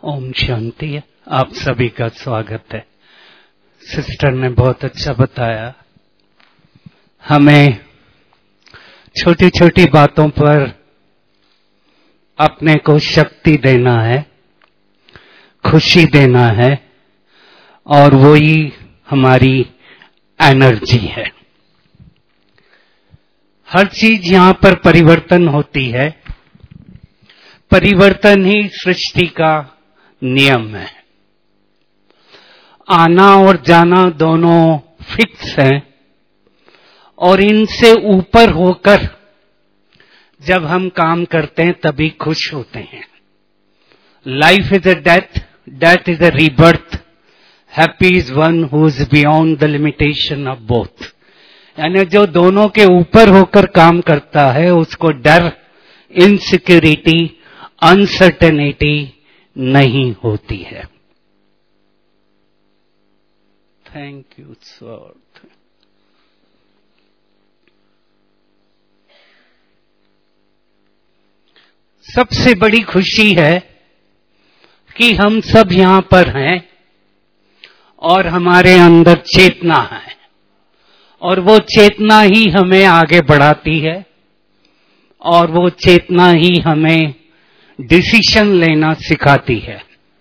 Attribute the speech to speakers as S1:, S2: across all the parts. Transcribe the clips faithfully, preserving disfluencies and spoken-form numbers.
S1: ओम शांति। आप सभी का स्वागत है। सिस्टर ने बहुत अच्छा बताया। हमें छोटी छोटी बातों पर अपने को शक्ति देना है, खुशी देना है, और वही हमारी एनर्जी है। हर चीज यहां पर परिवर्तन होती है। परिवर्तन ही सृष्टि का नियम है। आना और जाना दोनों फिक्स हैं, और इनसे ऊपर होकर जब हम काम करते हैं तभी खुश होते हैं। Life is a death, death is a rebirth, happy is one who is beyond the limitation of both. यानी जो दोनों के ऊपर होकर काम करता है उसको डर, इनसिक्योरिटी, अनसर्टेनिटी नहीं होती है। Thank you sir. सबसे बड़ी खुशी है कि हम सब यहां पर हैं और हमारे अंदर चेतना है, और वो चेतना ही हमें आगे बढ़ाती है, और वो चेतना ही हमें डिसीजन लेना सिखाती है।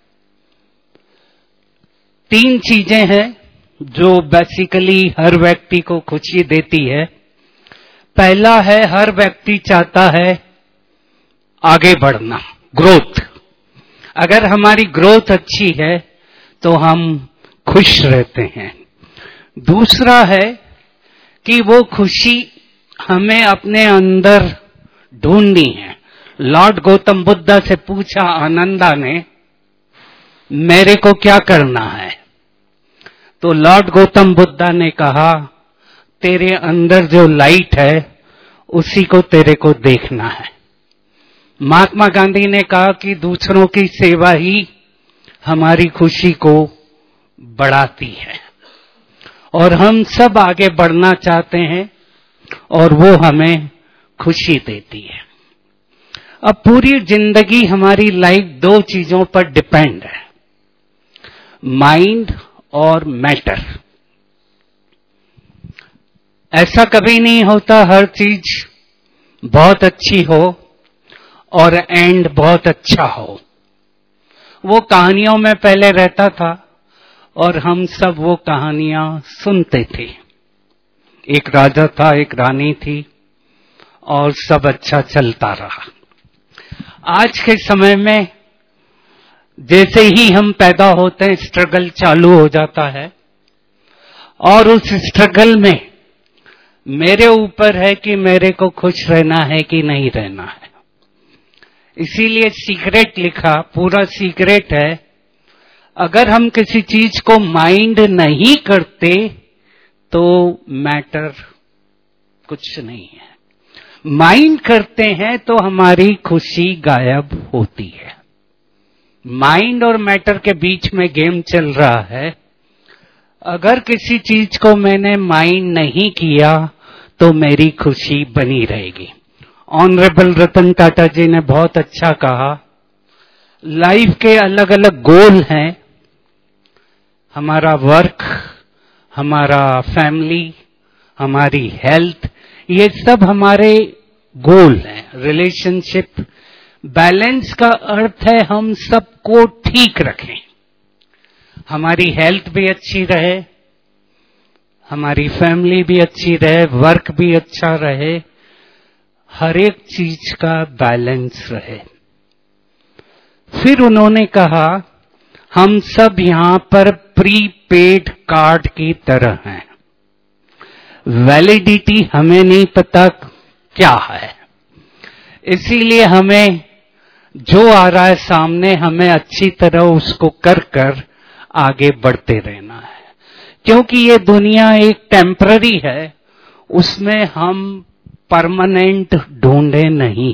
S1: तीन चीजें हैं जो बेसिकली हर व्यक्ति को खुशी देती है। पहला है, हर व्यक्ति चाहता है आगे बढ़ना, ग्रोथ। अगर हमारी ग्रोथ अच्छी है तो हम खुश रहते हैं। दूसरा है कि वो खुशी हमें अपने अंदर ढूंढनी है। लॉर्ड गौतम बुद्धा से पूछा आनंदा ने, मेरे को क्या करना है? तो लॉर्ड गौतम बुद्धा ने कहा, तेरे अंदर जो लाइट है उसी को तेरे को देखना है। महात्मा गांधी ने कहा कि दूसरों की सेवा ही हमारी खुशी को बढ़ाती है, और हम सब आगे बढ़ना चाहते हैं और वो हमें खुशी देती है। अब पूरी जिंदगी हमारी लाइफ दो चीजों पर डिपेंड है, माइंड और मैटर। ऐसा कभी नहीं होता हर चीज बहुत अच्छी हो और एंड बहुत अच्छा हो। वो कहानियों में पहले रहता था और हम सब वो कहानियां सुनते थे। एक राजा था, एक रानी थी, और सब अच्छा चलता रहा। आज के समय में जैसे ही हम पैदा होते हैं स्ट्रगल चालू हो जाता है, और उस स्ट्रगल में मेरे ऊपर है कि मेरे को खुश रहना है कि नहीं रहना है। इसीलिए सीक्रेट लिखा, पूरा सीक्रेट है। अगर हम किसी चीज को माइंड नहीं करते तो मैटर कुछ नहीं है। माइंड करते हैं तो हमारी खुशी गायब होती है। माइंड और मैटर के बीच में गेम चल रहा है। अगर किसी चीज को मैंने माइंड नहीं किया तो मेरी खुशी बनी रहेगी। ऑनरेबल रतन टाटा जी ने बहुत अच्छा कहा, लाइफ के अलग अलग गोल हैं। हमारा वर्क, हमारा फैमिली, हमारी हेल्थ, ये सब हमारे गोल हैं। रिलेशनशिप, बैलेंस का अर्थ है हम सबको ठीक रखें, हमारी हेल्थ भी अच्छी रहे, हमारी फैमिली भी अच्छी रहे, वर्क भी अच्छा रहे, हर एक चीज का बैलेंस रहे। फिर उन्होंने कहा, हम सब यहां पर प्रीपेड कार्ड की तरह हैं। वैलिडिटी हमें नहीं पता क्या है, इसीलिए हमें जो आ रहा है सामने, हमें अच्छी तरह उसको कर कर आगे बढ़ते रहना है। क्योंकि ये दुनिया एक टेम्पररी है, उसमें हम परमानेंट ढूंढे नहीं।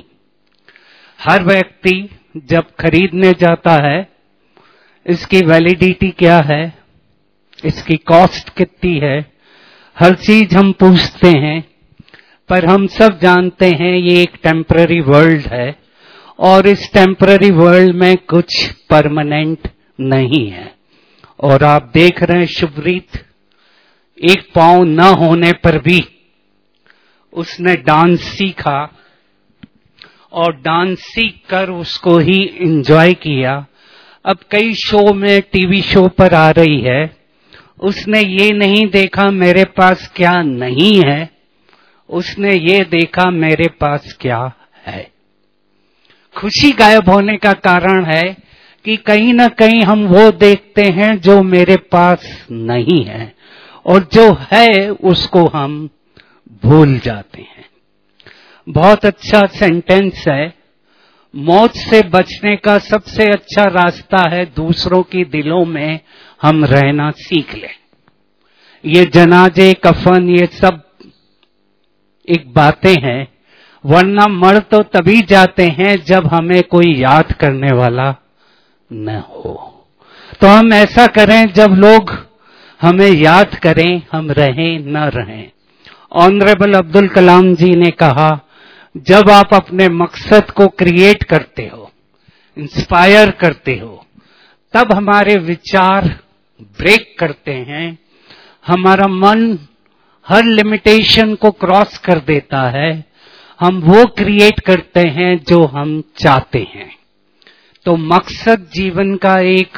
S1: हर व्यक्ति जब खरीदने जाता है, इसकी वैलिडिटी क्या है, इसकी कॉस्ट कितनी है, हर चीज हम पूछते हैं। पर हम सब जानते हैं ये एक टेम्पररी वर्ल्ड है, और इस टेम्पररी वर्ल्ड में कुछ परमानेंट नहीं है। और आप देख रहे हैं शुभरीत, एक पांव न होने पर भी उसने डांस सीखा और डांस सीख कर उसको ही एंजॉय किया। अब कई शो में, टीवी शो पर आ रही है, उसने ये नहीं देखा मेरे पास क्या नहीं है, उसने ये देखा मेरे पास क्या है। खुशी गायब होने का कारण है कि कहीं ना कहीं हम वो देखते हैं जो मेरे पास नहीं है, और जो है उसको हम भूल जाते हैं। बहुत अच्छा सेंटेंस है, मौत से बचने का सबसे अच्छा रास्ता है दूसरों की दिलों में हम रहना सीख लें। ये जनाजे, कफन, ये सब एक बातें हैं, वरना मर तो तभी जाते हैं जब हमें कोई याद करने वाला न हो। तो हम ऐसा करें जब लोग हमें याद करें, हम रहें न रहें। ऑनरेबल अब्दुल कलाम जी ने कहा, जब आप अपने मकसद को क्रिएट करते हो, इंस्पायर करते हो, तब हमारे विचार ब्रेक करते हैं, हमारा मन हर लिमिटेशन को क्रॉस कर देता है, हम वो क्रिएट करते हैं जो हम चाहते हैं। तो मकसद जीवन का एक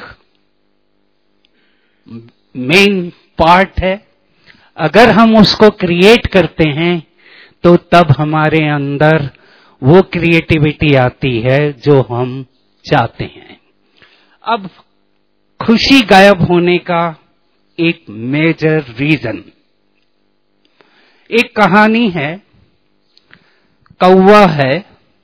S1: मेन पार्ट है। अगर हम उसको क्रिएट करते हैं तो तब हमारे अंदर वो क्रिएटिविटी आती है जो हम चाहते हैं। अब खुशी गायब होने का एक मेजर रीजन, एक कहानी है, कौवा है,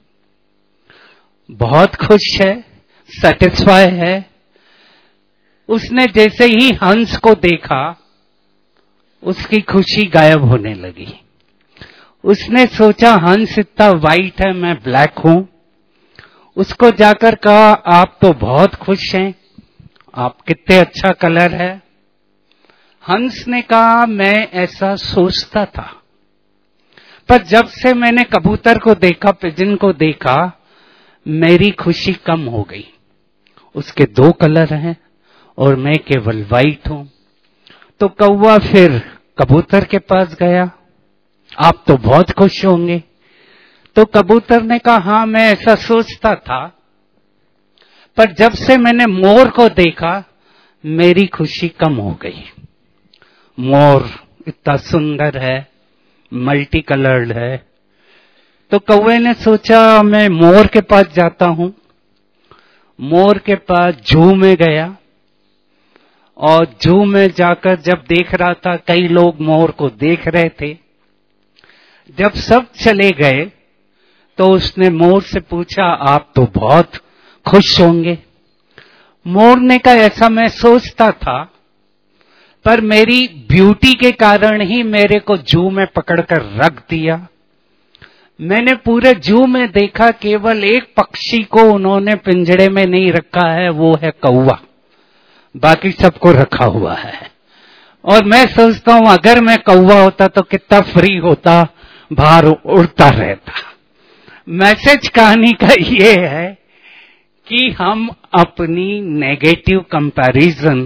S1: बहुत खुश है, सेटिस्फाई है। उसने जैसे ही हंस को देखा, उसकी खुशी गायब होने लगी। उसने सोचा हंस इतना वाइट है, मैं ब्लैक हूं। उसको जाकर कहा, आप तो बहुत खुश हैं, आप कितने अच्छा कलर है। हंस ने कहा, मैं ऐसा सोचता था, पर जब से मैंने कबूतर को देखा, पिजन को देखा, मेरी खुशी कम हो गई। उसके दो कलर हैं और मैं केवल वाइट हूं। तो कौवा फिर कबूतर के पास गया, आप तो बहुत खुश होंगे। तो कबूतर ने कहा, हां मैं ऐसा सोचता था, पर जब से मैंने मोर को देखा, मेरी खुशी कम हो गई। मोर इतना सुंदर है, मल्टी कलर्ड है। तो कौवे ने सोचा, मैं मोर के पास जाता हूं। मोर के पास जू में गया और जू में जाकर जब देख रहा था, कई लोग मोर को देख रहे थे। जब सब चले गए तो उसने मोर से पूछा, आप तो बहुत खुश होंगे। मोर ने कहा, ऐसा मैं सोचता था, पर मेरी ब्यूटी के कारण ही मेरे को जू में पकड़कर रख दिया। मैंने पूरे जू में देखा, केवल एक पक्षी को उन्होंने पिंजड़े में नहीं रखा है, वो है कौवा, बाकी सबको रखा हुआ है। और मैं सोचता हूं, अगर मैं कौवा होता तो कितना फ्री होता, बाहर उड़ता रहता। मैसेज कहानी का ये है कि हम अपनी नेगेटिव कंपैरिजन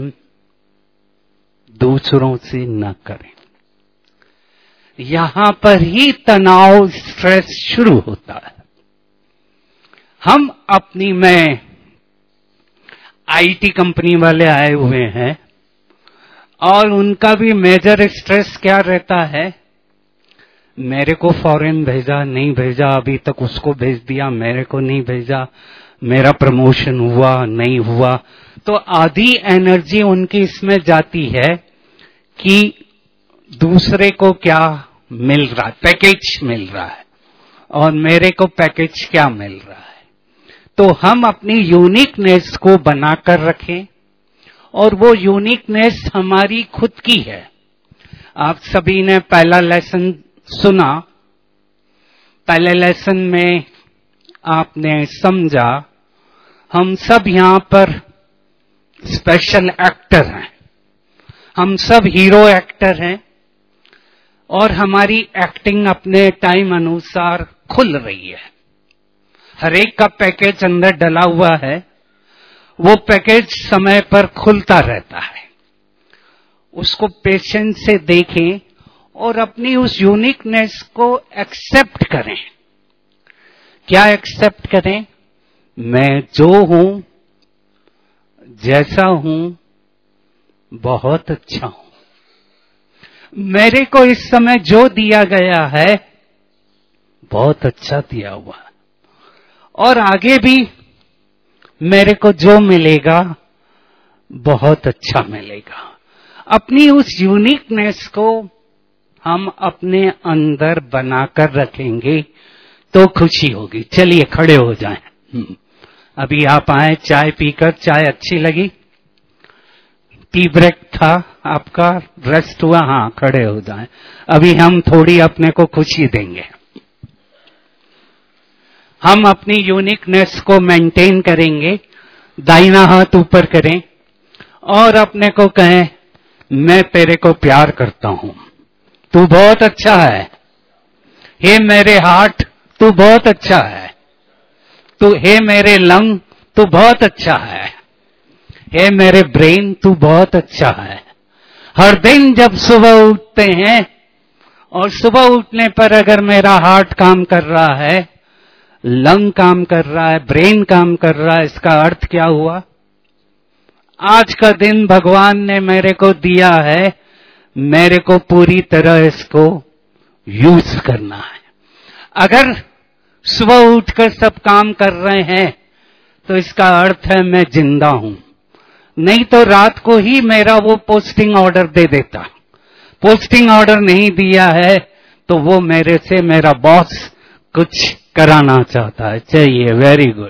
S1: दूसरों से न करें। यहां पर ही तनाव, स्ट्रेस शुरू होता है। हम अपनी, में आईटी कंपनी वाले आए हुए हैं और उनका भी मेजर स्ट्रेस क्या रहता है, मेरे को फॉरेन भेजा, नहीं भेजा, अभी तक उसको भेज दिया, मेरे को नहीं भेजा, मेरा प्रमोशन हुआ, नहीं हुआ। तो आधी एनर्जी उनकी इसमें जाती है कि दूसरे को क्या मिल रहा है, पैकेज मिल रहा है, और मेरे को पैकेज क्या मिल रहा है। तो हम अपनी यूनिकनेस को बनाकर रखें, और वो यूनिकनेस हमारी खुद की है। आप सभी ने पहला लेसन सुना, पहले लेसन में आपने समझा, हम सब यहां पर स्पेशल एक्टर हैं, हम सब हीरो एक्टर हैं, और हमारी एक्टिंग अपने टाइम अनुसार खुल रही है। हर एक का पैकेज अंदर डला हुआ है, वो पैकेज समय पर खुलता रहता है। उसको पेशेंस से देखें और अपनी उस यूनिकनेस को एक्सेप्ट करें। क्या एक्सेप्ट करें? मैं जो हूं, जैसा हूं, बहुत अच्छा हूं। मेरे को इस समय जो दिया गया है बहुत अच्छा दिया हुआ है, और आगे भी मेरे को जो मिलेगा बहुत अच्छा मिलेगा। अपनी उस यूनिकनेस को हम अपने अंदर बनाकर रखेंगे तो खुशी होगी। चलिए खड़े हो जाएं। अभी आप आए चाय पीकर, चाय अच्छी लगी? टी ब्रेक था आपका, रेस्ट हुआ? हाँ, खड़े हो जाएं। अभी हम थोड़ी अपने को खुशी देंगे। हम अपनी यूनिकनेस को मेंटेन करेंगे। दाहिना हाथ ऊपर करें और अपने को कहें, मैं तेरे को प्यार करता हूं, तू बहुत अच्छा है। हे मेरे हार्ट, तू बहुत अच्छा है। तू, हे मेरे लंग, तू बहुत अच्छा है। हे मेरे ब्रेन, तू बहुत अच्छा है। हर दिन जब सुबह उठते हैं, और सुबह उठने पर अगर मेरा हार्ट काम कर रहा है, लंग काम कर रहा है, ब्रेन काम कर रहा है, इसका अर्थ क्या हुआ? आज का दिन भगवान ने मेरे को दिया है, मेरे को पूरी तरह इसको यूज करना है। अगर सुबह उठकर सब काम कर रहे हैं तो इसका अर्थ है मैं जिंदा हूं। नहीं तो रात को ही मेरा वो पोस्टिंग ऑर्डर दे देता। पोस्टिंग ऑर्डर नहीं दिया है तो वो मेरे से मेरा बॉस कुछ कराना चाहता है। चाहिए, वेरी गुड।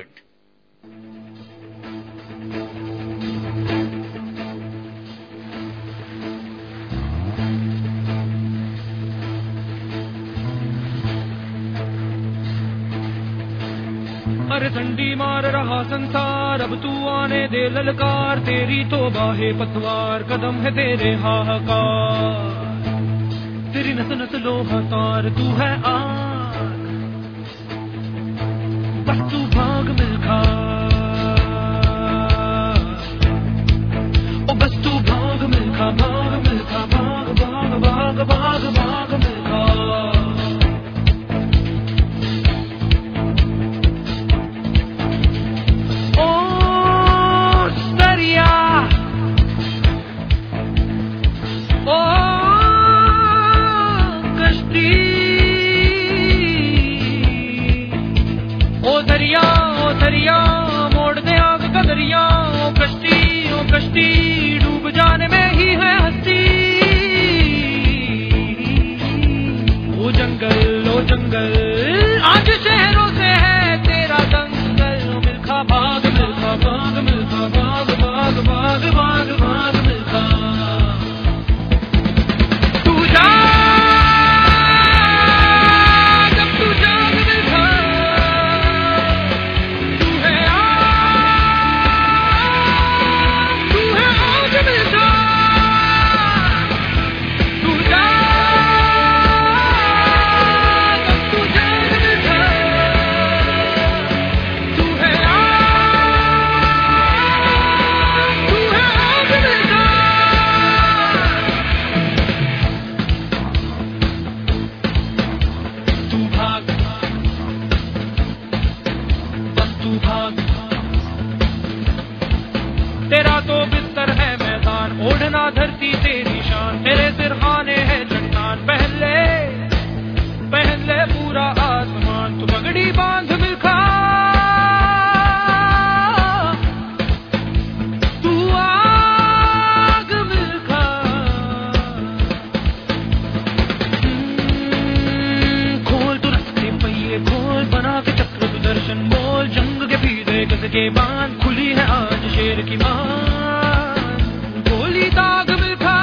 S2: अरे ठंडी मार रहा संसार, अब तू आने दे ललकार। तेरी तो बाहे पतवार, कदम है तेरे हाहाकार। तेरी नस नस लोहा तार, तू है आग, बस तू भाग मिल्खा। ओ बस तू भाग मिल्खा, भाग मिल्खा, भाग भाग भाग भाग भाग मिल्खा। कश्ती डूब जाने में ही है हस्ती। ओ जंगल, ओ जंगल, आज शहरों से है तेरा दंगल। मिल्खा भाग, मिल्खा भाग, मिल्खा भाग भाग भाग भाग भाग मिल्खा। तू जा जब तू जाग मिल्खा, तू है तेरा तो बिस्तर है मैदान, ओढ़ना धरती तेरी शान। तेरे सिरहाने है चट्टान, पहले पहले पूरा आसमान। तू पगड़ी बांध मिल्खा, तू आग मिल्खा। खोल तू रस्ते पहिए खोल, बना के चक्र सुदर्शन बोल। जंग के पीछे कस के बांध, खुली है आज शेर की मान। गोली दाग मिल्खा,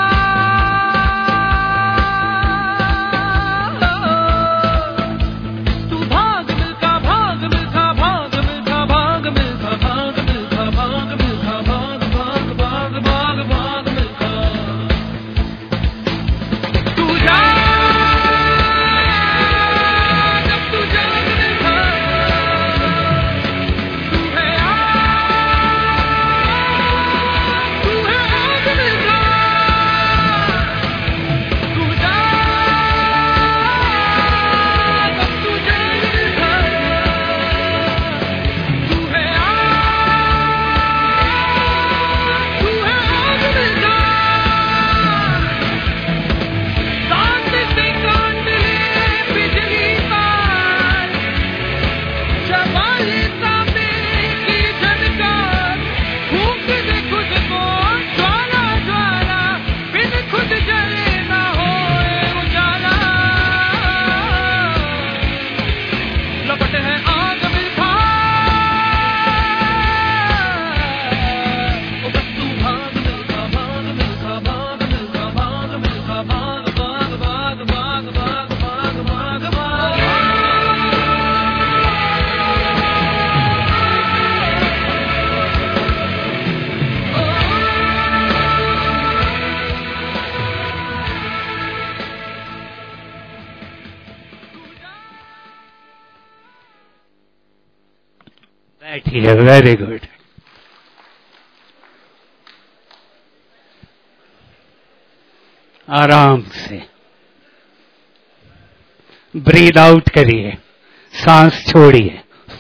S2: तू भाग मिल्खा, भाग मिल्खा, भाग मिल्खा, भाग मिल्खा, भाग मिल्खा, भाग मिल्खा, भाग भाग भाग भाग भाग मिल्खा। तू जा जब तू जाग मिल्खा,
S1: है, वेरी गुड। आराम से ब्रीद आउट करिए, सांस छोड़िए।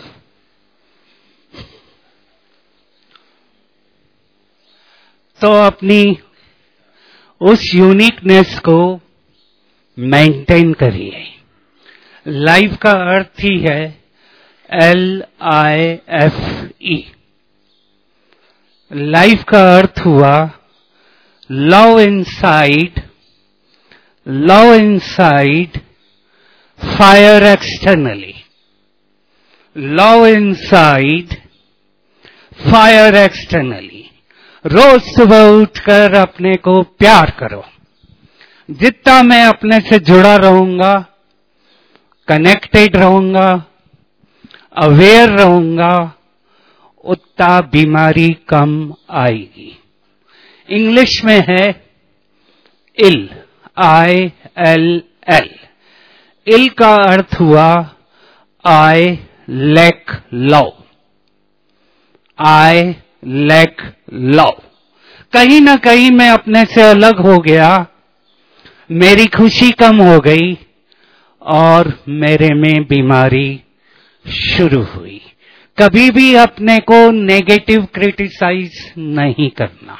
S1: तो अपनी उस यूनिकनेस को मेंटेन करिए। लाइफ का अर्थ ही है L I F E. Life का अर्थ हुआ love inside, love inside, fire externally. Love inside, fire externally. रोज सुबह उठकर अपने को प्यार करो। जितना मैं अपने से जुड़ा रहूंगा, कनेक्टेड रहूंगा, अवेयर रहूंगा, उतना बीमारी कम आएगी। इंग्लिश में है इल, आई एल एल। इल का अर्थ हुआ I lack love, I lack love. कहीं ना कहीं मैं अपने से अलग हो गया, मेरी खुशी कम हो गई और मेरे में बीमारी शुरू हुई। कभी भी अपने को नेगेटिव क्रिटिसाइज नहीं करना।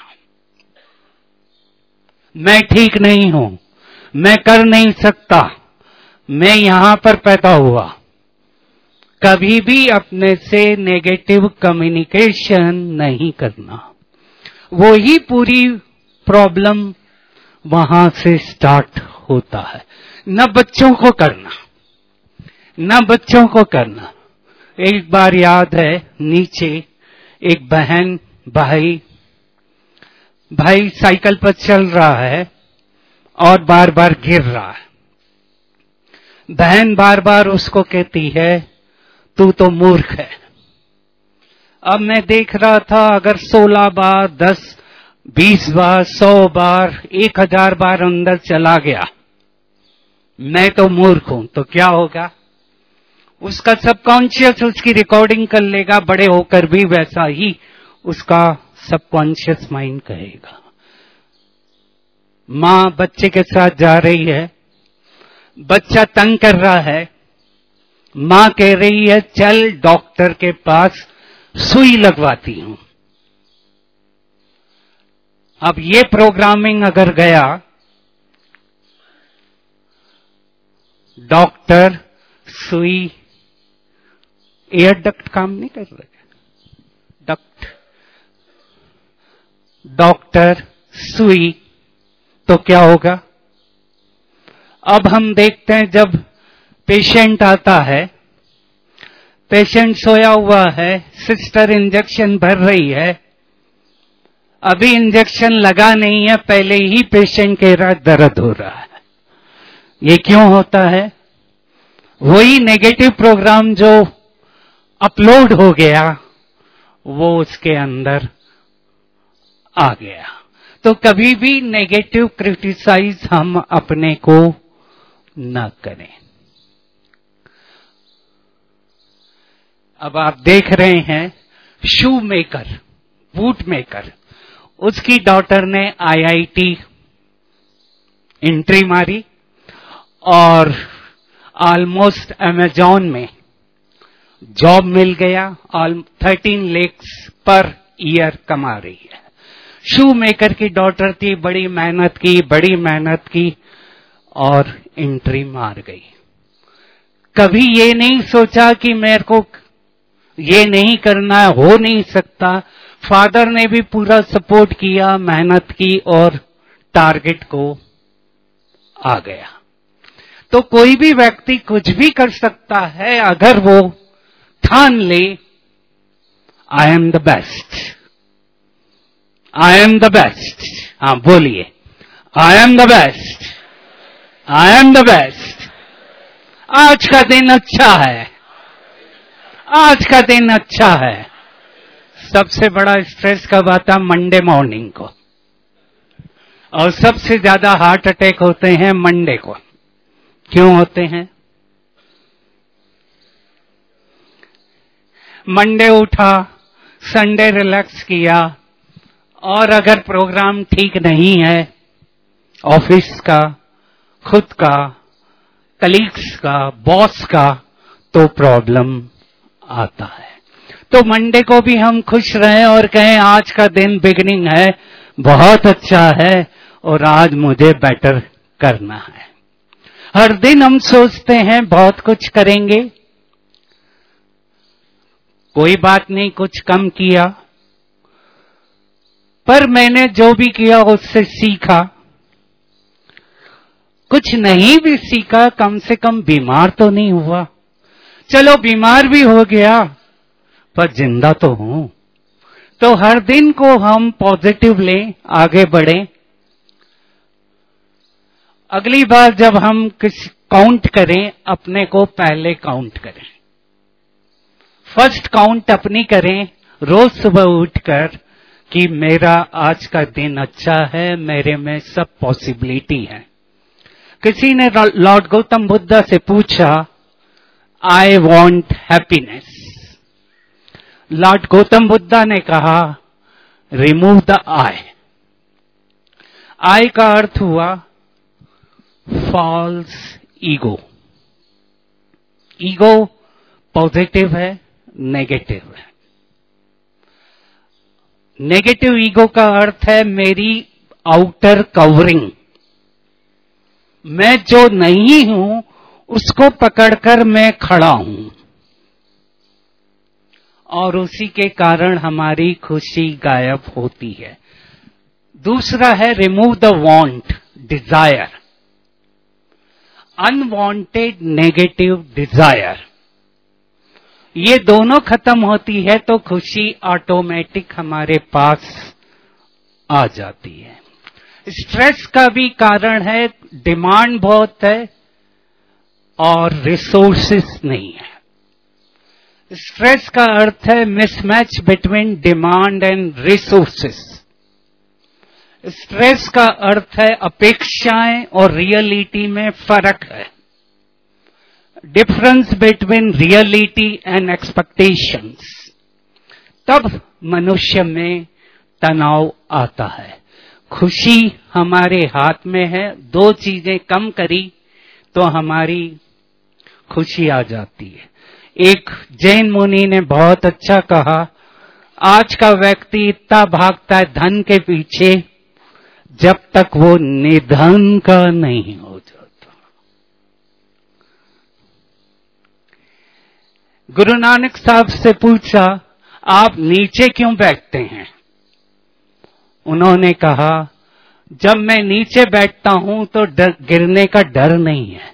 S1: मैं ठीक नहीं हूं, मैं कर नहीं सकता, मैं यहां पर पैदा हुआ। कभी भी अपने से नेगेटिव कम्युनिकेशन नहीं करना। वो ही पूरी प्रॉब्लम वहां से स्टार्ट होता है। न बच्चों को करना, न बच्चों को करना। एक बार याद है, नीचे एक बहन भाई भाई साइकिल पर चल रहा है और बार बार गिर रहा है। बहन बार बार उसको कहती है तू तो मूर्ख है। अब मैं देख रहा था, अगर सोलह बार, दस, बीस बार, सौ बार, एक हजार बार अंदर चला गया मैं तो मूर्ख हूं, तो क्या होगा? उसका सबकॉन्शियस उसकी रिकॉर्डिंग कर लेगा, बड़े होकर भी वैसा ही उसका सबकॉन्शियस माइंड कहेगा। मां बच्चे के साथ जा रही है, बच्चा तंग कर रहा है, मां कह रही है चल डॉक्टर के पास सुई लगवाती हूं। अब ये प्रोग्रामिंग अगर गया, डॉक्टर सुई, एयर डक्ट काम नहीं कर रहे, डक्ट, डॉक्टर सुई, तो क्या होगा? अब हम देखते हैं जब पेशेंट आता है, पेशेंट सोया हुआ है, सिस्टर इंजेक्शन भर रही है, अभी इंजेक्शन लगा नहीं है, पहले ही पेशेंट कह रहा है दर्द हो रहा है। ये क्यों होता है? वही नेगेटिव प्रोग्राम जो अपलोड हो गया वो उसके अंदर आ गया। तो कभी भी नेगेटिव क्रिटिसाइज हम अपने को न करें। अब आप देख रहे हैं शू मेकर, बूट मेकर, उसकी डॉटर ने आईआईटी एंट्री मारी और ऑलमोस्ट अमेजॉन में जॉब मिल गया। थर्टीन लेक्स पर ईयर कमा रही है। शू मेकर की डॉटर थी, बड़ी मेहनत की, बड़ी मेहनत की और एंट्री मार गई। कभी ये नहीं सोचा कि मेरे को ये नहीं करना है, हो नहीं सकता। फादर ने भी पूरा सपोर्ट किया, मेहनत की और टारगेट को आ गया। तो कोई भी व्यक्ति कुछ भी कर सकता है अगर वो ठान ले I am the best, I am the best. हाँ बोलिए, I am the best, I am the best. आज का दिन अच्छा है, आज का दिन अच्छा है। सबसे बड़ा स्ट्रेस कब आता? मंडे मॉर्निंग को, और सबसे ज्यादा हार्ट अटैक होते हैं मंडे को। क्यों होते हैं? मंडे उठा, संडे रिलैक्स किया, और अगर प्रोग्राम ठीक नहीं है ऑफिस का, खुद का, कलीग्स का, बॉस का, तो प्रॉब्लम आता है। तो मंडे को भी हम खुश रहें और कहें आज का दिन बिगनिंग है, बहुत अच्छा है और आज मुझे बेटर करना है। हर दिन हम सोचते हैं बहुत कुछ करेंगे, कोई बात नहीं कुछ कम किया, पर मैंने जो भी किया उससे सीखा। कुछ नहीं भी सीखा, कम से कम बीमार तो नहीं हुआ। चलो बीमार भी हो गया पर जिंदा तो हूं। तो हर दिन को हम पॉजिटिव लें, आगे बढ़ें। अगली बार जब हम किस काउंट करें, अपने को पहले काउंट करें। फर्स्ट काउंट अपनी करें रोज सुबह उठकर कि मेरा आज का दिन अच्छा है, मेरे में सब पॉसिबिलिटी है। किसी ने लॉर्ड गौतम बुद्ध से पूछा, I want happiness. Lord Gautam Buddha ने कहा, रिमूव द आई। आई का अर्थ हुआ फॉल्स ईगो। ईगो पॉजिटिव है, नेगेटिव है। नेगेटिव ईगो का अर्थ है मेरी आउटर कवरिंग। मैं जो नहीं हूं उसको पकड़कर मैं खड़ा हूं, और उसी के कारण हमारी खुशी गायब होती है। दूसरा है remove the want, desire, unwanted negative desire. ये दोनों खत्म होती है तो खुशी ऑटोमेटिक हमारे पास आ जाती है। स्ट्रेस का भी कारण है, डिमांड बहुत है और रिसोर्सेस नहीं है। स्ट्रेस का अर्थ है mismatch between demand and resources. Stress का अर्थ है अपेक्षाएं और रियलिटी में फर्क है, difference between reality and expectations. तब मनुष्य में तनाव आता है। खुशी हमारे हाथ में है, दो चीजें कम करी तो हमारी खुशी आ जाती है। एक जैन मुनि ने बहुत अच्छा कहा, आज का व्यक्ति इतना भागता है धन के पीछे जब तक वो निधन का नहीं हो जाता। गुरु नानक साहब से पूछा, आप नीचे क्यों बैठते हैं? उन्होंने कहा, जब मैं नीचे बैठता हूं तो डर, गिरने का डर नहीं है।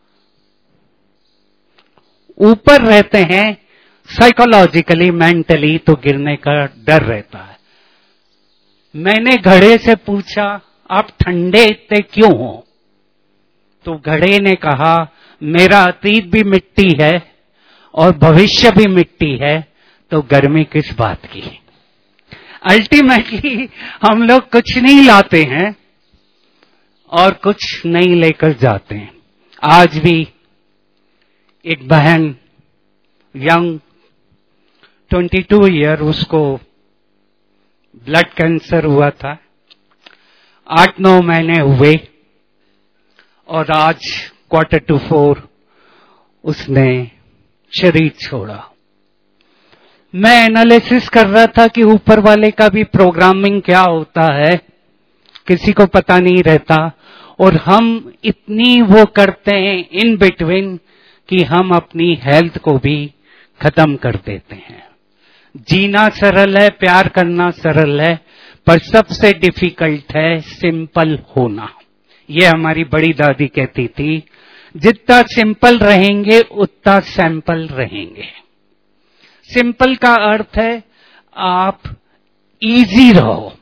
S1: ऊपर रहते हैं साइकोलॉजिकली, मेंटली तो गिरने का डर रहता है। मैंने घड़े से पूछा, आप ठंडे इतने क्यों हो? तो घड़े ने कहा, मेरा अतीत भी मिट्टी है और भविष्य भी मिट्टी है, तो गर्मी किस बात की? अल्टीमेटली हम लोग कुछ नहीं लाते हैं और कुछ नहीं लेकर जाते हैं। आज भी एक बहन यंग बाईस ईयर, उसको ब्लड कैंसर हुआ था, आठ नौ महीने हुए और आज क्वार्टर टू फोर उसने शरीर छोड़ा। मैं एनालिसिस कर रहा था कि ऊपर वाले का भी प्रोग्रामिंग क्या होता है, किसी को पता नहीं रहता, और हम इतनी वो करते हैं इन बिटवीन कि हम अपनी हेल्थ को भी खत्म कर देते हैं। जीना सरल है, प्यार करना सरल है, पर सबसे डिफिकल्ट है सिंपल होना। ये हमारी बड़ी दादी कहती थी, जितना सिंपल रहेंगे उतना सैंपल रहेंगे। सिंपल का अर्थ है आप इजी रहो।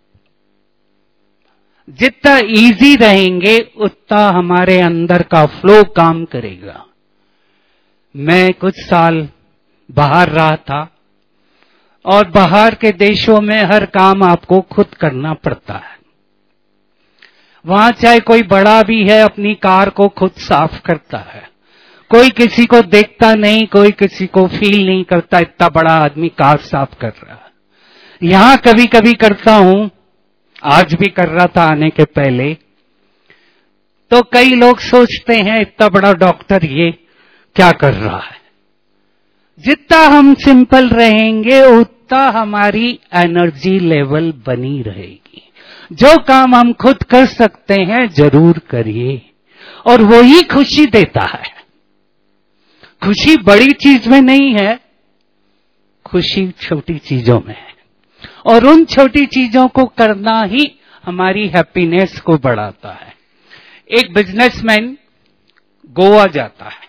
S1: जितना इजी रहेंगे उतना हमारे अंदर का फ्लो काम करेगा। मैं कुछ साल बाहर रहा था और बाहर के देशों में हर काम आपको खुद करना पड़ता है। वहां चाहे कोई बड़ा भी है अपनी कार को खुद साफ करता है, कोई किसी को देखता नहीं, कोई किसी को फील नहीं करता इतना बड़ा आदमी कार साफ कर रहा है। यहां कभी कभी करता हूं, आज भी कर रहा था आने के पहले, तो कई लोग सोचते हैं इतना बड़ा डॉक्टर ये क्या कर रहा है। जितना हम सिंपल रहेंगे उतना हमारी एनर्जी लेवल बनी रहेगी। जो काम हम खुद कर सकते हैं जरूर करिए, और वो ही खुशी देता है। खुशी बड़ी चीज में नहीं है, खुशी छोटी चीजों में है, और उन छोटी चीजों को करना ही हमारी हैप्पीनेस को बढ़ाता है। एक बिजनेसमैन गोवा जाता है,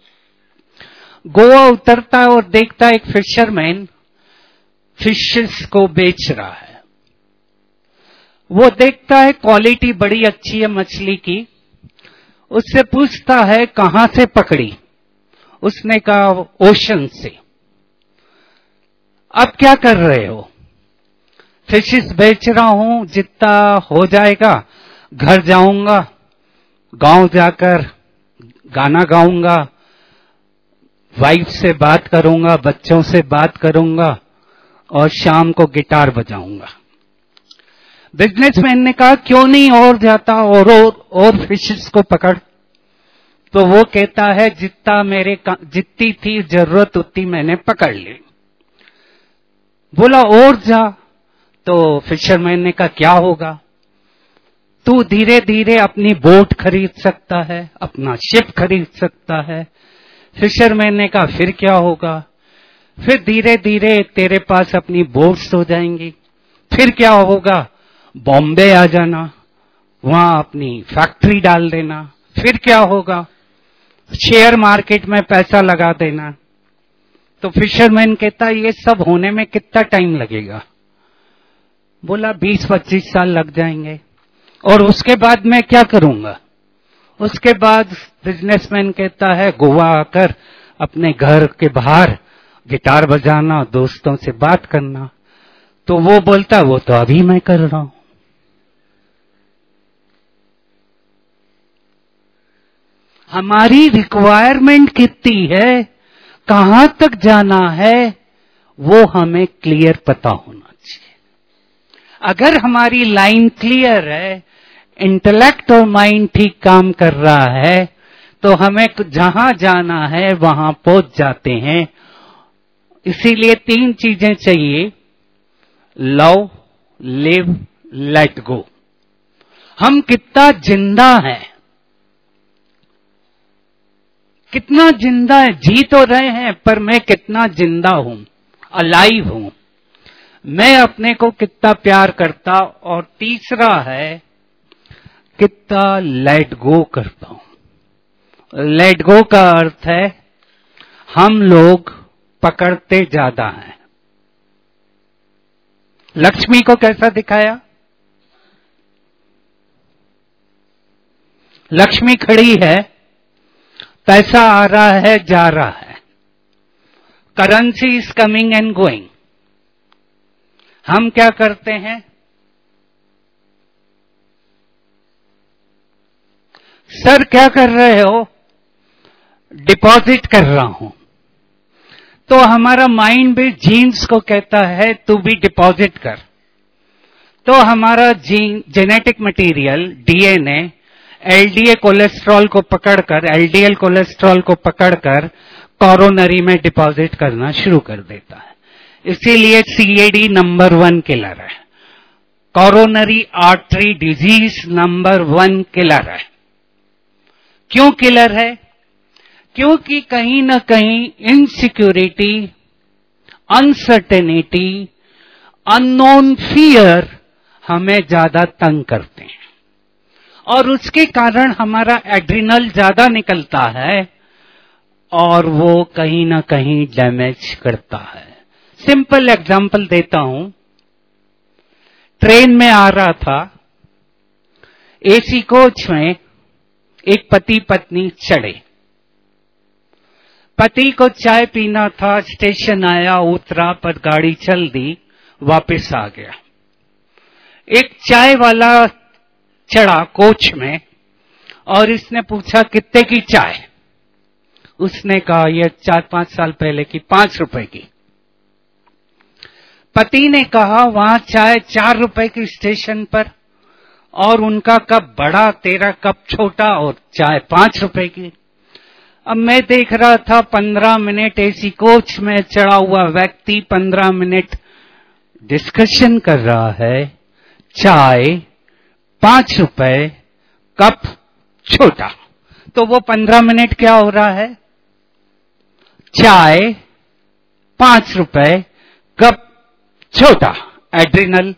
S1: गोवा उतरता है और देखता है एक फिशरमैन फिशेस को बेच रहा है। वो देखता है क्वालिटी बड़ी अच्छी है मछली की, उससे पूछता है कहां से पकड़ी। उसने कहा ओशन से। अब क्या कर रहे हो? फिशेस बेच रहा हूं, जितना हो जाएगा घर जाऊंगा, गांव जाकर गाना गाऊंगा, वाइफ से बात करूंगा, बच्चों से बात करूंगा और शाम को गिटार बजाऊंगा। बिजनेसमैन ने कहा क्यों नहीं और जाता और और, और फिशेस को पकड़। तो वो कहता है जितना मेरे जितनी थी जरूरत उतनी मैंने पकड़ ली। बोला और जा। तो फिशरमैन ने कहा क्या होगा? तू धीरे धीरे अपनी बोट खरीद सकता है, अपना शिप खरीद सकता है। फिशरमैन ने कहा फिर क्या होगा? फिर धीरे धीरे तेरे पास अपनी बोट्स हो जाएंगी। फिर क्या होगा? बॉम्बे आ जाना, वहां अपनी फैक्ट्री डाल देना। फिर क्या होगा? शेयर मार्केट में पैसा लगा देना। तो फिशरमैन कहता ये सब होने में कितना टाइम लगेगा? बोला बीस पच्चीस साल लग जाएंगे। और उसके बाद मैं क्या करूंगा? उसके बाद बिजनेसमैन कहता है गोवा आकर अपने घर के बाहर गिटार बजाना, दोस्तों से बात करना। तो वो बोलता वो तो अभी मैं कर रहा हूं। हमारी रिक्वायरमेंट कितनी है, कहां तक जाना है, वो हमें क्लियर पता होना चाहिए। अगर हमारी लाइन क्लियर है, इंटेलेक्ट और माइंड ठीक काम कर रहा है, तो हमें जहां जाना है वहां पहुंच जाते हैं। इसीलिए तीन चीजें चाहिए, लव, लिव, लेट गो। हम कितना जिंदा हैं, कितना जिंदा है, जी तो रहे हैं पर मैं कितना जिंदा हूं, अलाइव हूं, मैं अपने को कितना प्यार करता। और तीसरा है कितना लेट गो करता हूं। लेट गो का अर्थ है हम लोग पकड़ते ज्यादा हैं। लक्ष्मी को कैसा दिखाया? लक्ष्मी खड़ी है, पैसा आ रहा है जा रहा है, currency is coming and going. हम क्या करते हैं? सर क्या कर रहे हो? डिपॉजिट कर रहा हूं। तो हमारा माइंड भी जीन्स को कहता है तू भी डिपॉजिट कर। तो हमारा gene genetic material DNA LDA cholesterol को पकड़कर एलडीएल कोलेस्ट्रॉल को पकड़कर कोरोनरी में डिपॉजिट करना शुरू कर देता है। इसीलिए सीएडी नंबर वन किलर है, coronary artery disease number one killer है। क्यों किलर है? क्योंकि कहीं ना कहीं इनसिक्योरिटी, अनसर्टेनिटी, अननोन फियर हमें ज्यादा तंग करते हैं और उसके कारण हमारा एड्रिनल ज्यादा निकलता है और वो कहीं ना कहीं डैमेज करता है। सिंपल एग्जांपल देता हूं। ट्रेन में आ रहा था, एसी कोच में एक पति पत्नी चढ़े। पति को चाय पीना था, स्टेशन आया, उतरा पर गाड़ी चल दी, वापस आ गया। एक चाय वाला चढ़ा कोच में और इसने पूछा कितने की चाय? उसने कहा, यह चार पांच साल पहले की, पांच रुपए की। पति ने कहा वहां चाय चार रुपए की स्टेशन पर, और उनका कप बड़ा, तेरा कप छोटा, और चाय पांच रुपए की। अब मैं देख रहा था पंद्रह मिनट एसी कोच में चढ़ा हुआ व्यक्ति पंद्रह मिनट डिस्कशन कर रहा है, चाय पांच रुपए, कप छोटा। तो वो पंद्रह मिनट क्या हो रहा है? चाय पांच रुपए, कप छोटा। एड्रिनल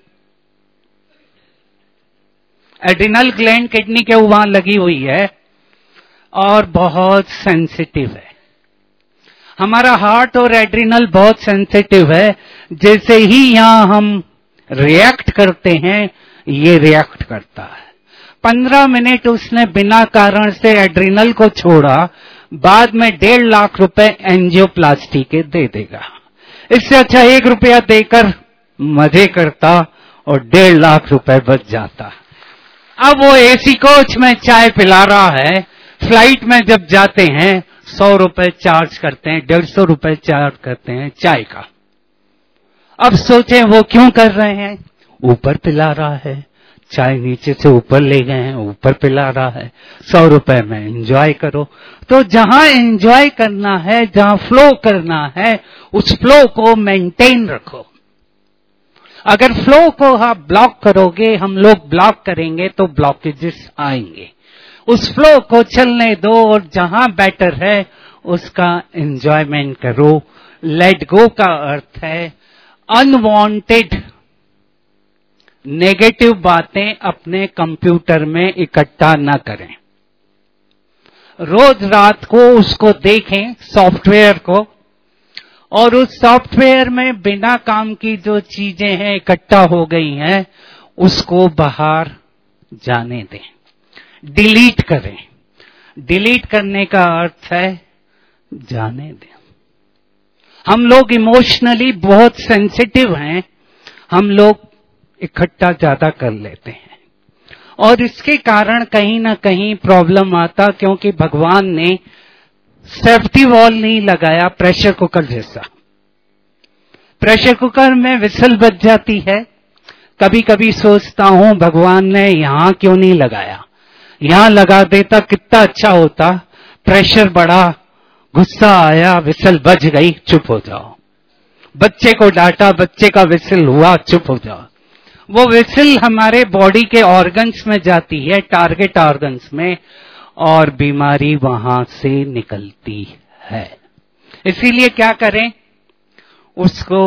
S1: एड्रिनल ग्लैंड किडनी के वहां लगी हुई है और बहुत सेंसिटिव है। हमारा हार्ट और एड्रिनल बहुत सेंसिटिव है। जैसे ही यहां हम रिएक्ट करते हैं, ये रिएक्ट करता है। पंद्रह मिनट उसने बिना कारण से एड्रिनल को छोड़ा, बाद में डेढ़ लाख रुपए एंजियोप्लास्टी के दे देगा। इससे अच्छा एक रुपया देकर मजे करता और डेढ़ लाख रुपए बच जाता। अब वो एसी कोच में चाय पिला रहा है, फ्लाइट में जब जाते हैं सौ रुपए चार्ज करते हैं, डेढ़ सौ रुपए चार्ज करते हैं चाय का। अब सोचें वो क्यों कर रहे हैं? ऊपर पिला रहा है, चाय नीचे से ऊपर ले गए हैं, ऊपर पिला रहा है, सौ रुपए में एंजॉय करो। तो जहां एंजॉय करना है, जहां फ्लो करना है, उस फ्लो को मेंटेन रखो। अगर फ्लो को आप ब्लॉक करोगे, हम लोग ब्लॉक करेंगे तो ब्लॉकेजेस आएंगे। उस फ्लो को चलने दो और जहां बेटर है उसका एंजॉयमेंट करो। लेट गो का अर्थ है अनवांटेड नेगेटिव बातें अपने कंप्यूटर में इकट्ठा न करें। रोज रात को उसको देखें, सॉफ्टवेयर को, और उस सॉफ्टवेयर में बिना काम की जो चीजें हैं इकट्ठा हो गई हैं, उसको बाहर जाने दें, डिलीट करें। डिलीट करने का अर्थ है जाने दें। हम लोग इमोशनली बहुत सेंसिटिव हैं, हम लोग इकट्ठा ज्यादा कर लेते हैं और इसके कारण कहीं ना कहीं प्रॉब्लम आता, क्योंकि भगवान ने सेफ्टी वॉल नहीं लगाया प्रेशर कुकर जैसा। प्रेशर कुकर में विसल बज जाती है। कभी कभी सोचता हूं भगवान ने यहां क्यों नहीं लगाया, यहां लगा देता कितना अच्छा होता। प्रेशर बढ़ा, गुस्सा आया, विसल बज गई, चुप हो जाओ। बच्चे को डांटा, बच्चे का विसल हुआ, चुप हो जाओ। वो विसल हमारे बॉडी के ऑर्गन्स में जाती है, टारगेट ऑर्गन्स में, और बीमारी वहां से निकलती है। इसीलिए क्या करें? उसको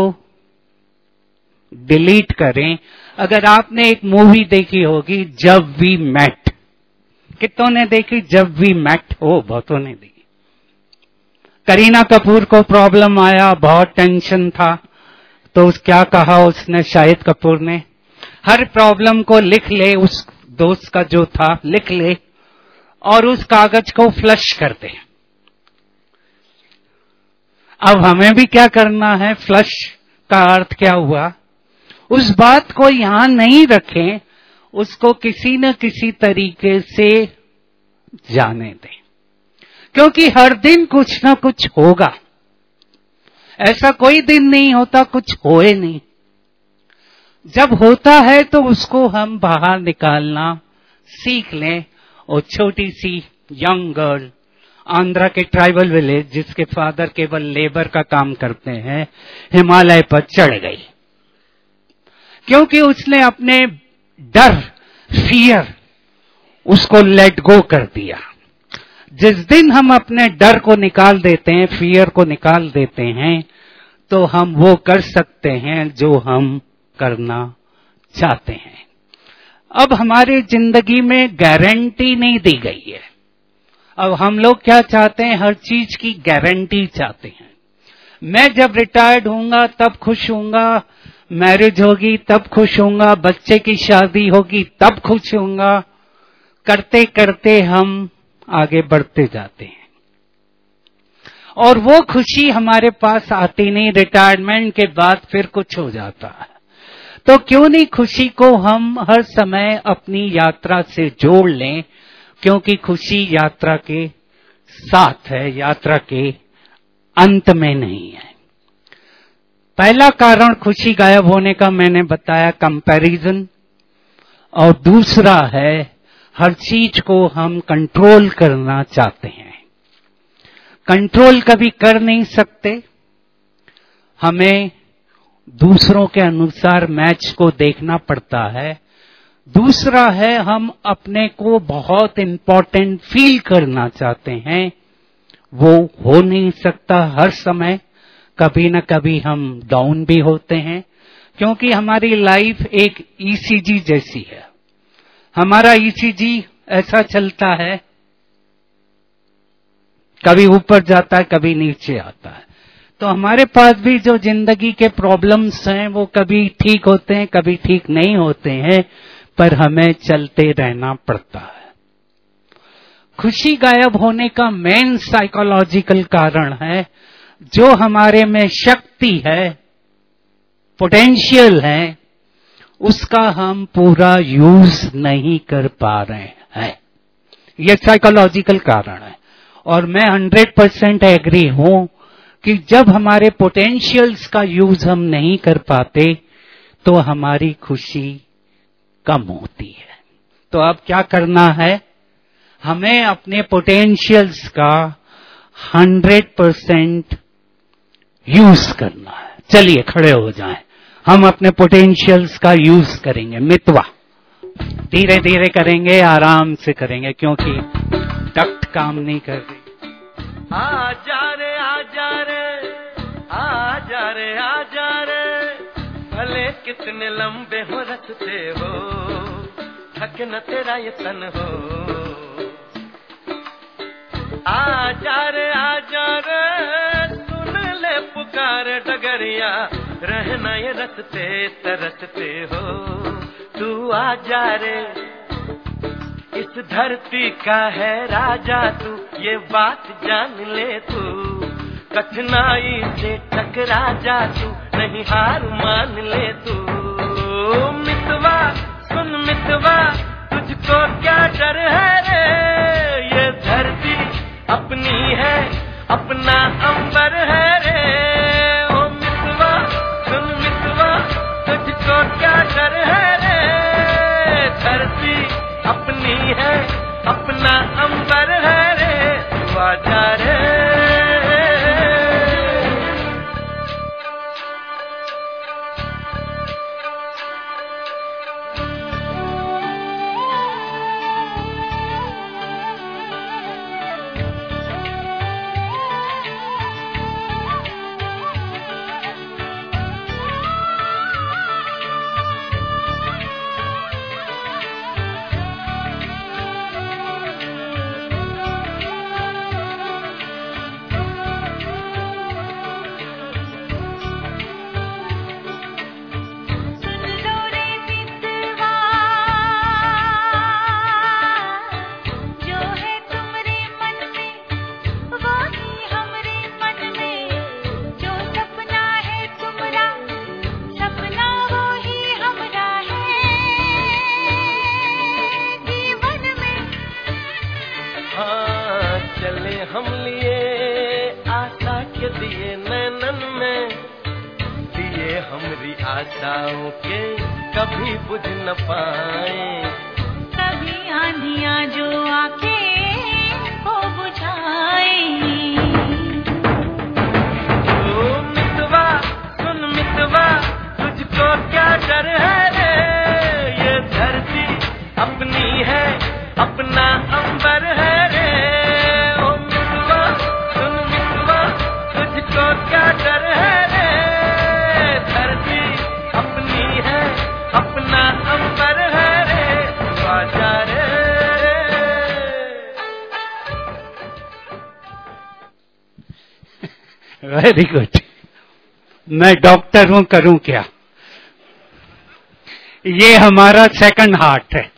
S1: डिलीट करें। अगर आपने एक मूवी देखी होगी जब वी मेट, कितनों ने देखी? जब वी मेट हो, बहुतों ने देखी। करीना कपूर को प्रॉब्लम आया, बहुत टेंशन था, तो उस क्या कहा उसने, शाहिद कपूर ने, हर प्रॉब्लम को लिख ले, उस दोस्त का जो था लिख ले और उस कागज को फ्लश कर दे। अब हमें भी क्या करना है? फ्लश का अर्थ क्या हुआ? उस बात को यहां नहीं रखें, उसको किसी न किसी तरीके से जाने दें, क्योंकि हर दिन कुछ ना कुछ होगा। ऐसा कोई दिन नहीं होता कुछ होए नहीं। जब होता है तो उसको हम बाहर निकालना सीख लें। और छोटी सी यंग गर्ल आंध्रा के ट्राइबल विलेज, जिसके फादर केवल लेबर का काम करते हैं, हिमालय पर चढ़ गई, क्योंकि उसने अपने डर, फियर, उसको लेट गो कर दिया। जिस दिन हम अपने डर को निकाल देते हैं, फियर को निकाल देते हैं, तो हम वो कर सकते हैं जो हम करना चाहते हैं। अब हमारी जिंदगी में गारंटी नहीं दी गई है। अब हम लोग क्या चाहते हैं? हर चीज की गारंटी चाहते हैं। मैं जब रिटायर्ड होऊंगा तब खुश होऊंगा, मैरिज होगी तब खुश होऊंगा, बच्चे की शादी होगी तब खुश होऊंगा। करते करते हम आगे बढ़ते जाते हैं और वो खुशी हमारे पास आती नहीं। रिटायरमेंट के बाद फिर कुछ हो जाता है। तो क्यों नहीं खुशी को हम हर समय अपनी यात्रा से जोड़ लें, क्योंकि खुशी यात्रा के साथ है, यात्रा के अंत में नहीं है। पहला कारण खुशी गायब होने का मैंने बताया, कंपैरिजन, और दूसरा है हर चीज को हम कंट्रोल करना चाहते हैं। कंट्रोल कभी कर नहीं सकते, हमें दूसरों के अनुसार मैच को देखना पड़ता है। दूसरा है हम अपने को बहुत इंपॉर्टेंट फील करना चाहते हैं, वो हो नहीं सकता हर समय। कभी न कभी हम डाउन भी होते हैं, क्योंकि हमारी लाइफ एक ईसीजी जैसी है। हमारा ईसीजी ऐसा चलता है, कभी ऊपर जाता है, कभी नीचे आता है। तो हमारे पास भी जो जिंदगी के प्रॉब्लम्स हैं वो कभी ठीक होते हैं, कभी ठीक नहीं होते हैं, पर हमें चलते रहना पड़ता है। खुशी गायब होने का मेन साइकोलॉजिकल कारण है, जो हमारे में शक्ति है, पोटेंशियल है, उसका हम पूरा यूज नहीं कर पा रहे हैं। यह साइकोलॉजिकल कारण है। और मैं हंड्रेड परसेंट एग्री हूं कि जब हमारे पोटेंशियल्स का यूज हम नहीं कर पाते तो हमारी खुशी कम होती है। तो अब क्या करना है, हमें अपने पोटेंशियल्स का हंड्रेड परसेंट यूज करना है। चलिए खड़े हो जाएं, हम अपने पोटेंशियल्स का यूज करेंगे। मितवा धीरे धीरे करेंगे, आराम से करेंगे, क्योंकि डक्ट काम नहीं कर रही।
S2: आ जा रे आ जा रे आ जा रे आ जा रे, भले कितने लंबे हो रखते हो, थक न तेरा ये तन हो। आ जा रे आ जा रे, सुन ले पुकार डगरिया, रहना ये रखते तरसते हो। तू आ जा रे, इस धरती का है राजा तू, ये बात जान ले तू। कठिनाई से टकरा जा तू, नहीं हार मान ले तू। मितवा सुन मितवा, तुझको क्या डर है रे, ये धरती अपनी है, अपना अंबर है रे। ओ मितवा सुन मितवा, तुझको क्या डर है रे, धरती अपनी है, अपना अंबर है रे। तू आ जा रे। हम लिए आशा के दिए नैनन में, दिए हमरी आशाओं के कभी बुझ न पाए।
S3: कभी आंधियां जो आके को बुझाए।
S2: ओ मितवा सुन मितवा, तुझको क्या डर है रे, ये धरती अपनी है, अपना अंबर है रे। क्या डर है रे, धरती अपनी है, अपना अंबर है रे। आ जा रे।
S1: Very good. मैं डॉक्टर हूं, करूं क्या। ये हमारा सेकंड हार्ट है,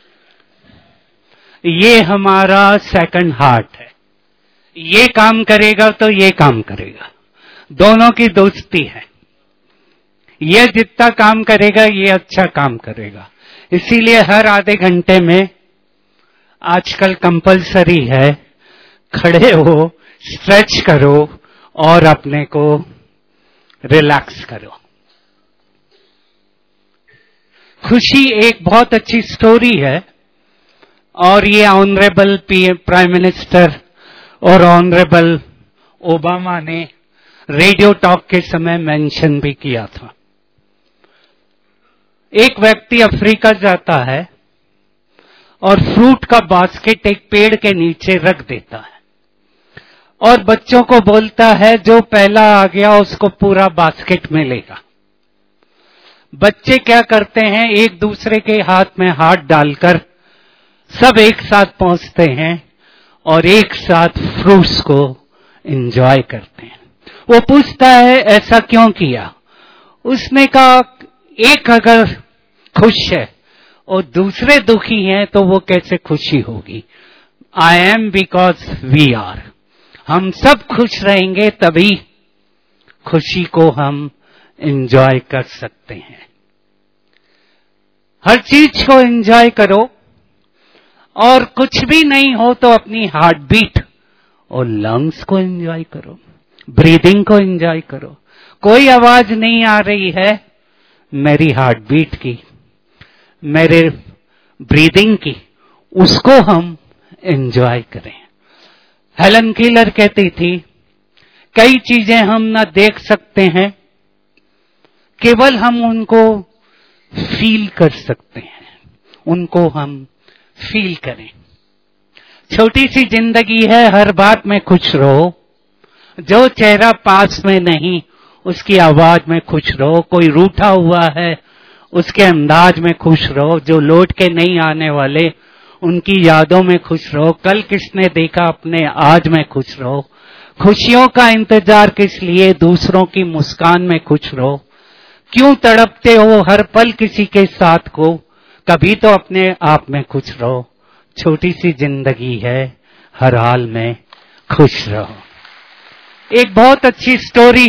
S1: ये हमारा सेकंड हार्ट है। ये काम करेगा तो ये काम करेगा, दोनों की दोस्ती है। ये जितना काम करेगा ये अच्छा काम करेगा। इसीलिए हर आधे घंटे में आजकल कंपलसरी है खड़े हो, स्ट्रेच करो और अपने को रिलैक्स करो। खुशी एक बहुत अच्छी स्टोरी है और ये ऑनरेबल प्राइम मिनिस्टर और ऑनरेबल ओबामा ने रेडियो टॉक के समय मेंशन भी किया था। एक व्यक्ति अफ्रीका जाता है और फ्रूट का बास्केट एक पेड़ के नीचे रख देता है और बच्चों को बोलता है जो पहला आ गया उसको पूरा बास्केट मिलेगा। बच्चे क्या करते हैं, एक दूसरे के हाथ में हाथ डालकर सब एक साथ पहुंचते हैं और एक साथ फ्रूट्स को एंजॉय करते हैं। वो पूछता है ऐसा क्यों किया? उसने कहा एक अगर खुश है और दूसरे दुखी हैं तो वो कैसे खुशी होगी? I am because we are. हम सब खुश रहेंगे तभी खुशी को हम एंजॉय कर सकते हैं। हर चीज को एंजॉय करो और कुछ भी नहीं हो तो अपनी हार्ट बीट और लंग्स को एंजॉय करो, ब्रीदिंग को एंजॉय करो। कोई आवाज नहीं आ रही है, मेरी हार्ट बीट की, मेरे ब्रीदिंग की, उसको हम एंजॉय करें। हेलन केलर कहती थी कई चीजें हम ना देख सकते हैं, केवल हम उनको फील कर सकते हैं, उनको हम फील करें। छोटी सी जिंदगी है, हर बात में खुश रहो। जो चेहरा पास में नहीं उसकी आवाज में खुश रहो। कोई रूठा हुआ है उसके अंदाज में खुश रहो। जो लौट के नहीं आने वाले उनकी यादों में खुश रहो। कल किसने देखा अपने आज में खुश रहो। खुशियों का इंतजार किस लिए, दूसरों की मुस्कान में खुश रहो। क्यों तड़पते हो हर पल किसी के साथ को, कभी तो अपने आप में खुश रहो। छोटी सी जिंदगी है, हर हाल में खुश रहो। एक बहुत अच्छी स्टोरी,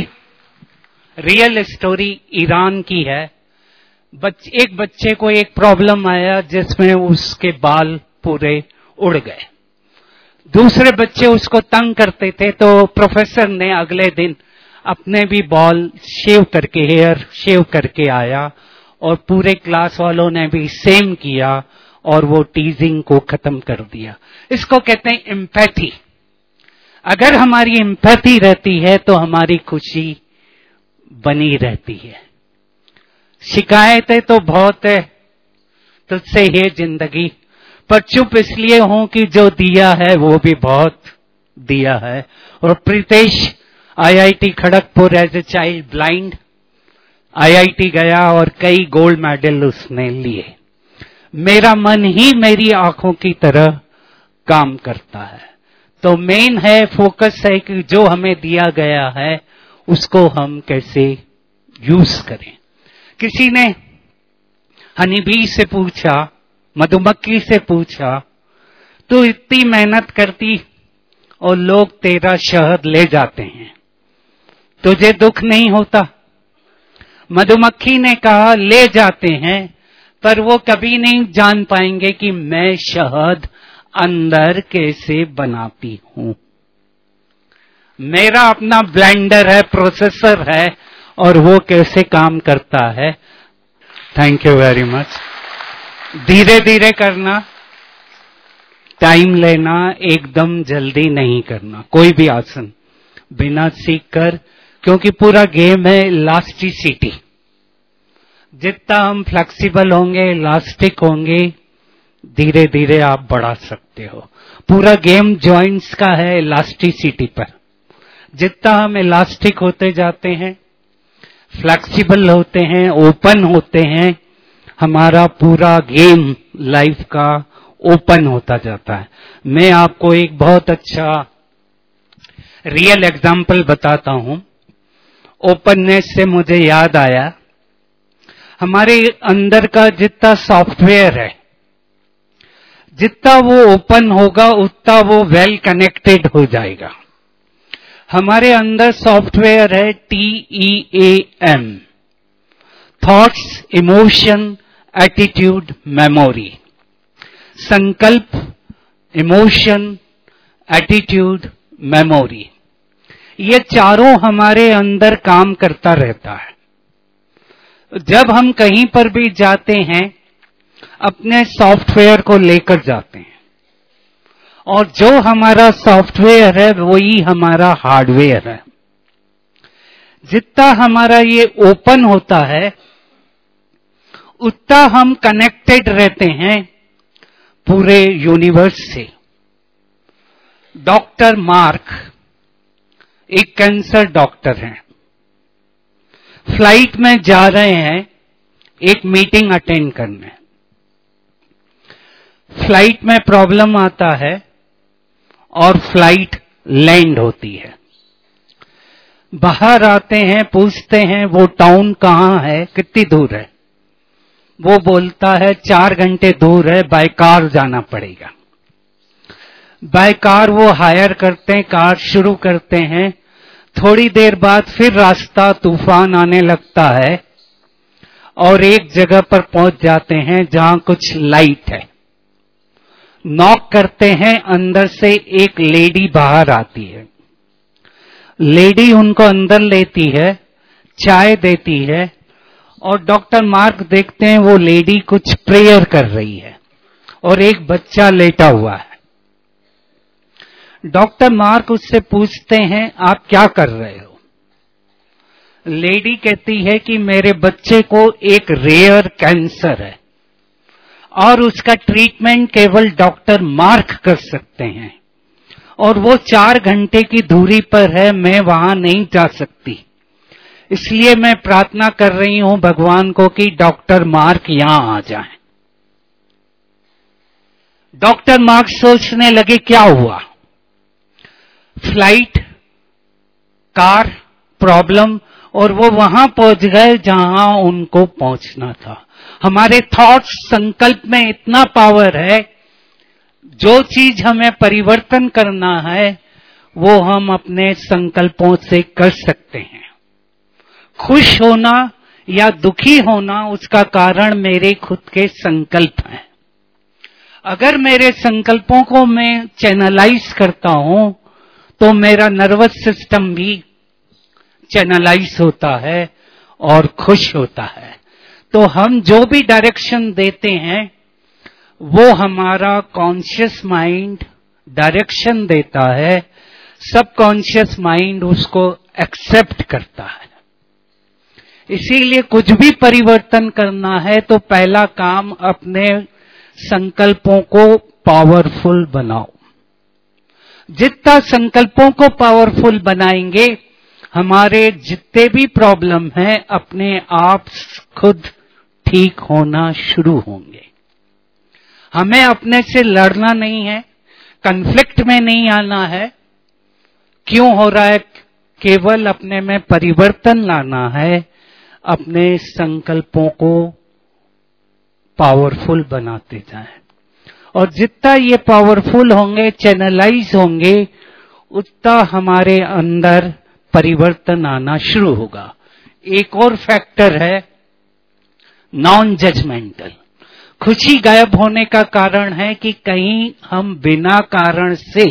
S1: रियल स्टोरी ईरान की है। बच, एक बच्चे को एक प्रॉब्लम आया जिसमें उसके बाल पूरे उड़ गए। दूसरे बच्चे उसको तंग करते थे तो प्रोफेसर ने अगले दिन अपने भी बाल शेव करके, हेयर शेव करके आया और पूरे क्लास वालों ने भी सेम किया और वो टीजिंग को खत्म कर दिया। इसको कहते हैं एम्पैथी। अगर हमारी एम्पैथी रहती है तो हमारी खुशी बनी रहती है। शिकायतें तो बहुत है, तुझसे है जिंदगी, पर चुप इसलिए हूं कि जो दिया है वो भी बहुत दिया है। और Pritesh IIT Kharagpur as a child blind IIT गया और कई गोल्ड मेडल उसने लिए। मेरा मन ही मेरी आंखों की तरह काम करता है। तो मेन है, फोकस है कि जो हमें दिया गया है उसको हम कैसे यूज करें। किसी ने हनी बी से पूछा, मधुमक्खी से पूछा, तू इतनी मेहनत करती और लोग तेरा शहद ले जाते हैं, तुझे दुख नहीं होता? मधुमक्खी ने कहा ले जाते हैं, पर वो कभी नहीं जान पाएंगे कि मैं शहद अंदर कैसे बनाती हूं। मेरा अपना ब्लेंडर है, प्रोसेसर है और वो कैसे काम करता है। Thank you very much. धीरे धीरे करना, टाइम लेना, एकदम जल्दी नहीं करना कोई भी आसन बिना सीख कर, क्योंकि पूरा गेम है इलास्टिसिटी। जितना हम फ्लेक्सिबल होंगे, इलास्टिक होंगे, धीरे धीरे आप बढ़ा सकते हो। पूरा गेम जॉइंट्स का है इलास्टिसिटी पर। जितना हम इलास्टिक होते जाते हैं, फ्लेक्सिबल होते हैं, ओपन होते हैं, हमारा पूरा गेम लाइफ का ओपन होता जाता है। मैं आपको एक बहुत अच्छा रियल एग्जाम्पल बताता हूं। ओपननेस से मुझे याद आया, हमारे अंदर का जितना सॉफ्टवेयर है, जितना वो ओपन होगा उतना वो वेल कनेक्टेड हो जाएगा। हमारे अंदर सॉफ्टवेयर है T E A M, thoughts, emotion, attitude, memory. संकल्प, इमोशन, एटीट्यूड, मेमोरी, ये चारों हमारे अंदर काम करता रहता है। जब हम कहीं पर भी जाते हैं अपने सॉफ्टवेयर को लेकर जाते हैं, और जो हमारा सॉफ्टवेयर है वही हमारा हार्डवेयर है। जितना हमारा ये ओपन होता है उतना हम कनेक्टेड रहते हैं पूरे यूनिवर्स से। डॉक्टर मार्क एक कैंसर डॉक्टर हैं, फ्लाइट में जा रहे हैं एक मीटिंग अटेंड करने। फ्लाइट में प्रॉब्लम आता है और फ्लाइट लैंड होती है। बाहर आते हैं, पूछते हैं वो टाउन कहाँ है, कितनी दूर है। वो बोलता है चार घंटे दूर है, बाय कार जाना पड़ेगा। बाय कार वो हायर करते हैं, कार शुरू करते हैं। थोड़ी देर बाद फिर रास्ता तूफान आने लगता है और एक जगह पर पहुंच जाते हैं जहां कुछ लाइट है। नॉक करते हैं, अंदर से एक लेडी बाहर आती है। लेडी उनको अंदर लेती है, चाय देती है, और डॉक्टर मार्क देखते हैं वो लेडी कुछ प्रेयर कर रही है और एक बच्चा लेटा हुआ है। डॉक्टर मार्क उससे पूछते हैं आप क्या कर रहे हो। लेडी कहती है कि मेरे बच्चे को एक रेयर कैंसर है और उसका ट्रीटमेंट केवल डॉक्टर मार्क कर सकते हैं, और वो चार घंटे की दूरी पर है, मैं वहां नहीं जा सकती। इसलिए मैं प्रार्थना कर रही हूं भगवान को कि डॉक्टर मार्क यहां आ जाएं। डॉक्टर मार्क सोचने लगे क्या हुआ। फ्लाइट, कार, प्रॉब्लम, और वो वहां पहुंच गए जहां उनको पहुंचना था। हमारे थॉट्स, संकल्प में इतना पावर है, जो चीज हमें परिवर्तन करना है वो हम अपने संकल्पों से कर सकते हैं। खुश होना या दुखी होना उसका कारण मेरे खुद के संकल्प हैं। अगर मेरे संकल्पों को मैं चैनलाइज करता हूं तो मेरा नर्वस सिस्टम भी चैनलाइज होता है और खुश होता है। तो हम जो भी डायरेक्शन देते हैं वो हमारा कॉन्शियस माइंड डायरेक्शन देता है, सबकॉन्शियस माइंड उसको एक्सेप्ट करता है। इसीलिए कुछ भी परिवर्तन करना है तो पहला काम अपने संकल्पों को पावरफुल बनाओ। जितना संकल्पों को पावरफुल बनाएंगे हमारे जितने भी प्रॉब्लम हैं अपने आप खुद ठीक होना शुरू होंगे। हमें अपने से लड़ना नहीं है, कन्फ्लिक्ट में नहीं आना है। क्यों हो रहा है, केवल अपने में परिवर्तन लाना है, अपने संकल्पों को पावरफुल बनाते जाएं। और जितना ये पावरफुल होंगे, चैनलाइज होंगे, उतना हमारे अंदर परिवर्तन आना शुरू होगा। एक और फैक्टर है नॉन जजमेंटल। खुशी गायब होने का कारण है कि कहीं हम बिना कारण से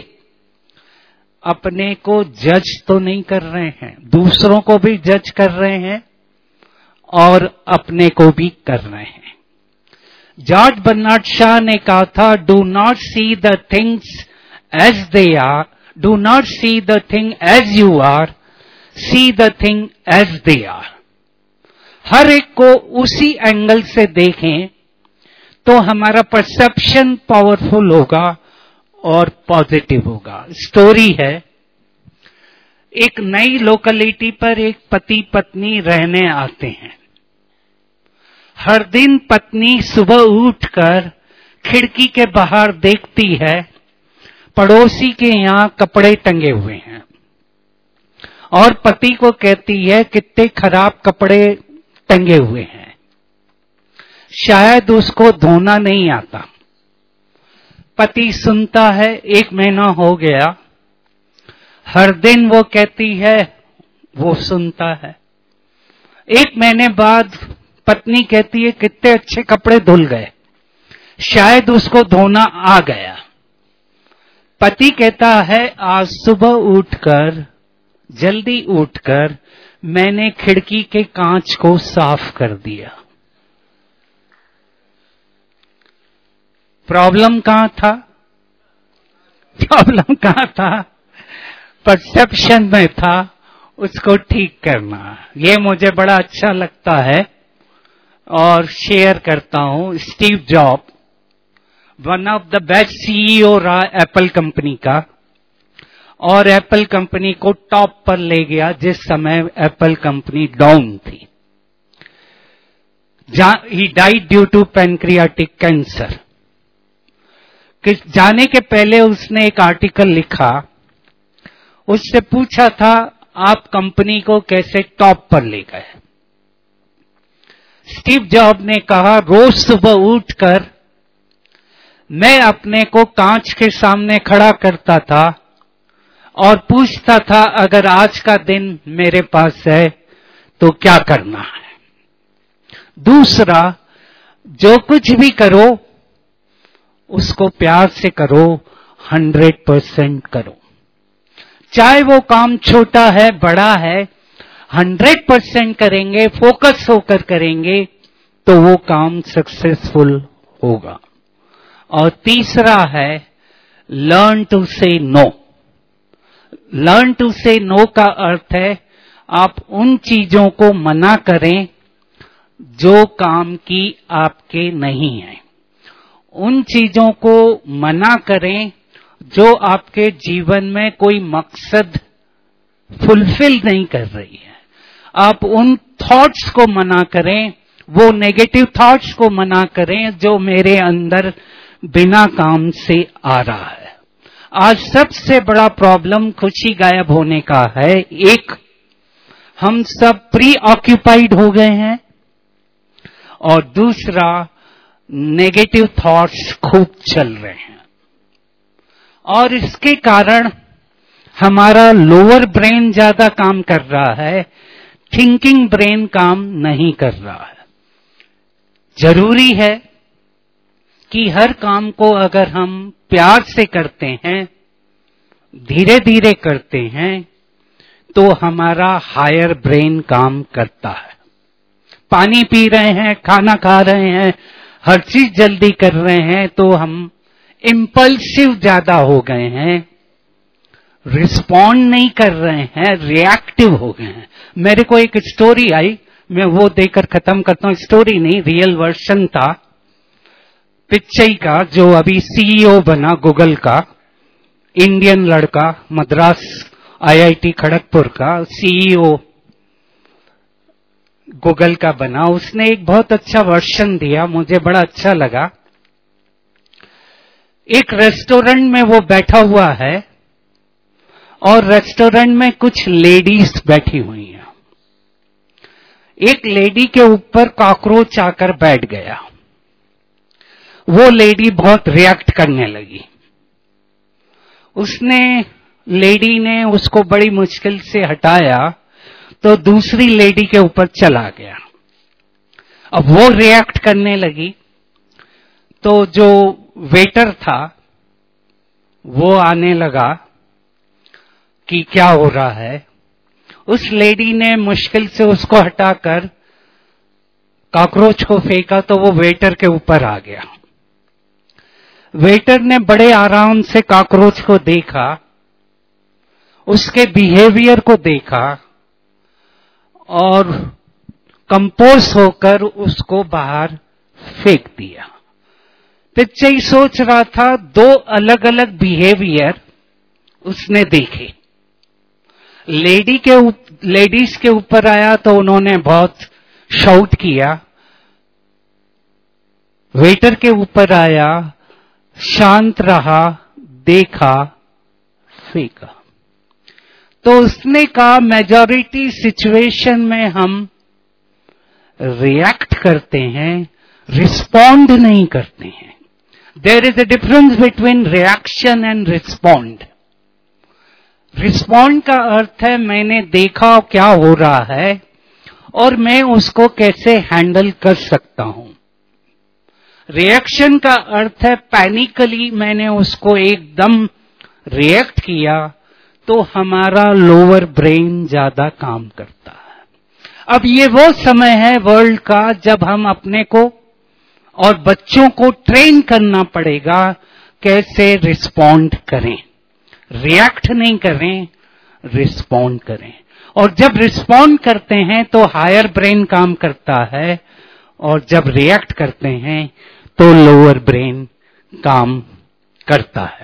S1: अपने को जज तो नहीं कर रहे हैं, दूसरों को भी जज कर रहे हैं और अपने को भी कर रहे हैं। जॉर्ज बर्नार्ड शॉ ने कहा था, do not see the things as they are, do not see the thing as you are, see the thing as they are. हर एक को उसी एंगल से देखें तो हमारा परसेप्शन पावरफुल होगा और पॉजिटिव होगा। स्टोरी है, एक नई लोकेलिटी पर एक पति पत्नी रहने आते हैं। हर दिन पत्नी सुबह उठकर खिड़की के बाहर देखती है, पड़ोसी के यहां कपड़े टंगे हुए हैं, और पति को कहती है कितने खराब कपड़े टंगे हुए हैं, शायद उसको धोना नहीं आता। पति सुनता है, एक महीना हो गया, हर दिन वो कहती है, वो सुनता है। एक महीने बाद पत्नी कहती है कितने अच्छे कपड़े धुल गए, शायद उसको धोना आ गया। पति कहता है आज सुबह उठकर, जल्दी उठकर मैंने खिड़की के कांच को साफ कर दिया। प्रॉब्लम कहां था? प्रॉब्लम कहां था? परसेप्शन में था, उसको ठीक करना। ये मुझे बड़ा अच्छा लगता है और शेयर करता हूं। Steve Job one of the best CEO रहा एप्पल कंपनी का, और एप्पल कंपनी को टॉप पर ले गया जिस समय एप्पल कंपनी डाउन थी। He died due to pancreatic cancer. जाने के पहले उसने एक आर्टिकल लिखा, उससे पूछा था आप कंपनी को कैसे टॉप पर ले गए। स्टीव जॉब ने कहा रोज सुबह उठकर मैं अपने को कांच के सामने खड़ा करता था और पूछता था अगर आज का दिन मेरे पास है तो क्या करना है। दूसरा, जो कुछ भी करो उसको प्यार से करो, हंड्रेड परसेंट करो। चाहे वो काम छोटा है बड़ा है, हंड्रेड परसेंट करेंगे, फोकस होकर करेंगे तो वो काम सक्सेसफुल होगा। और तीसरा है learn to say no. Learn to say no का अर्थ है आप उन चीजों को मना करें जो काम की आपके नहीं है। उन चीजों को मना करें जो आपके जीवन में कोई मकसद फुलफिल नहीं कर रही है। आप उन थॉट्स को मना करें, वो नेगेटिव थॉट्स को मना करें जो मेरे अंदर बिना काम से आ रहा है। आज सबसे बड़ा प्रॉब्लम खुशी गायब होने का है। एक, हम सब प्री ऑक्यूपाइड हो गए हैं, और दूसरा नेगेटिव थॉट्स खूब चल रहे हैं। और इसके कारण हमारा लोअर ब्रेन ज्यादा काम कर रहा है, थिंकिंग ब्रेन काम नहीं कर रहा है। जरूरी है कि हर काम को अगर हम प्यार से करते हैं, धीरे धीरे करते हैं, तो हमारा हायर ब्रेन काम करता है। पानी पी रहे हैं, खाना खा रहे हैं, हर चीज जल्दी कर रहे हैं तो हम इम्पल्सिव ज्यादा हो गए हैं, रिस्पॉन्ड नहीं कर रहे हैं, रिएक्टिव हो गए हैं। मेरे को एक स्टोरी आई, मैं वो देकर खत्म करता हूं। स्टोरी नहीं, रियल वर्शन था पिच्चई का, जो अभी सीईओ बना गूगल का, इंडियन लड़का, मद्रास आईआईटी खड़गपुर का सीईओ गूगल का बना। उसने एक बहुत अच्छा वर्शन दिया, मुझे बड़ा अच्छा लगा। एक रेस्टोरेंट में वो बैठा हुआ है और रेस्टोरेंट में कुछ लेडीज बैठी हुई हैं। एक लेडी के ऊपर कॉकरोच आकर बैठ गया। वो लेडी बहुत रिएक्ट करने लगी। उसने लेडी ने उसको बड़ी मुश्किल से हटाया तो दूसरी लेडी के ऊपर चला गया। अब वो रिएक्ट करने लगी तो जो वेटर था वो आने लगा कि क्या हो रहा है। उस लेडी ने मुश्किल से उसको हटाकर कॉकरोच को फेंका तो वो वेटर के ऊपर आ गया। वेटर ने बड़े आराम से कॉकरोच को देखा, उसके बिहेवियर को देखा और कंपोज होकर उसको बाहर फेंक दिया। पिच्चई सोच रहा था, दो अलग अलग बिहेवियर उसने देखे। लेडी के लेडीज के ऊपर आया तो उन्होंने बहुत शाउट किया, वेटर के ऊपर आया, शांत रहा, देखा, फेंका। तो उसने कहा मेजॉरिटी सिचुएशन में हम रिएक्ट करते हैं, रिस्पॉन्ड नहीं करते हैं। There is a difference between reaction and respond. Respond का अर्थ है मैंने देखा क्या हो रहा है और मैं उसको कैसे हैंडल कर सकता हूं। रिएक्शन का अर्थ है पैनिकली मैंने उसको एकदम रिएक्ट किया तो हमारा लोअर ब्रेन ज्यादा काम करता है। अब ये वो समय है वर्ल्ड का जब हम अपने को और बच्चों को ट्रेन करना पड़ेगा कैसे रिस्पॉन्ड करें, रिएक्ट नहीं करें, रिस्पॉन्ड करें। और जब रिस्पॉन्ड करते हैं तो हायर ब्रेन काम करता है, और जब रिएक्ट करते हैं तो लोअर ब्रेन काम करता है।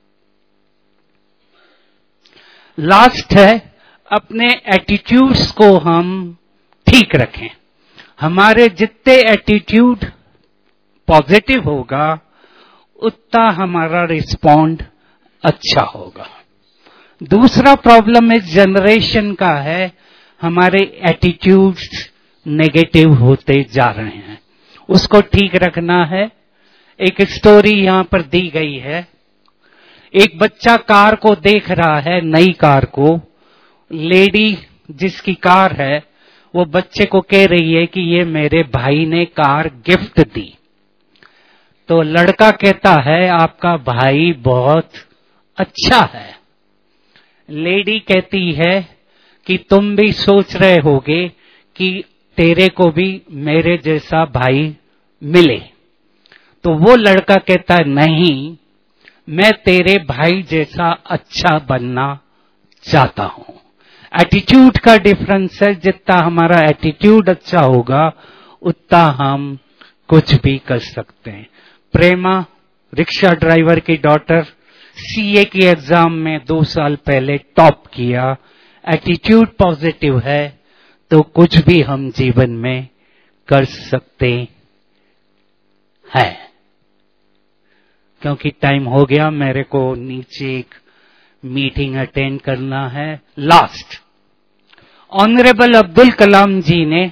S1: लास्ट है, अपने एटीट्यूड्स को हम ठीक रखें। हमारे जितने एटीट्यूड पॉजिटिव होगा उतना हमारा रिस्पॉन्ड अच्छा होगा। दूसरा प्रॉब्लम इस जनरेशन का है, हमारे एटीट्यूड्स नेगेटिव होते जा रहे हैं, उसको ठीक रखना है। एक स्टोरी यहां पर दी गई है। एक बच्चा कार को देख रहा है, नई कार को। लेडी जिसकी कार है वो बच्चे को कह रही है कि ये मेरे भाई ने कार गिफ्ट दी। तो लड़का कहता है आपका भाई बहुत अच्छा है। लेडी कहती है कि तुम भी सोच रहे होगे कि तेरे को भी मेरे जैसा भाई मिले। तो वो लड़का कहता है नहीं, मैं तेरे भाई जैसा अच्छा बनना चाहता हूं। एटीट्यूड का डिफरेंस है, जितना हमारा एटीट्यूड अच्छा होगा उतना हम कुछ भी कर सकते हैं। प्रेमा रिक्शा ड्राइवर की डॉटर सीए की एग्जाम में दो साल पहले टॉप किया। एटीट्यूड पॉजिटिव है तो कुछ भी हम जीवन में कर सकते हैं। क्योंकि टाइम हो गया, मेरे को नीचे एक मीटिंग अटेंड करना है। लास्ट, ऑनरेबल अब्दुल कलाम जी ने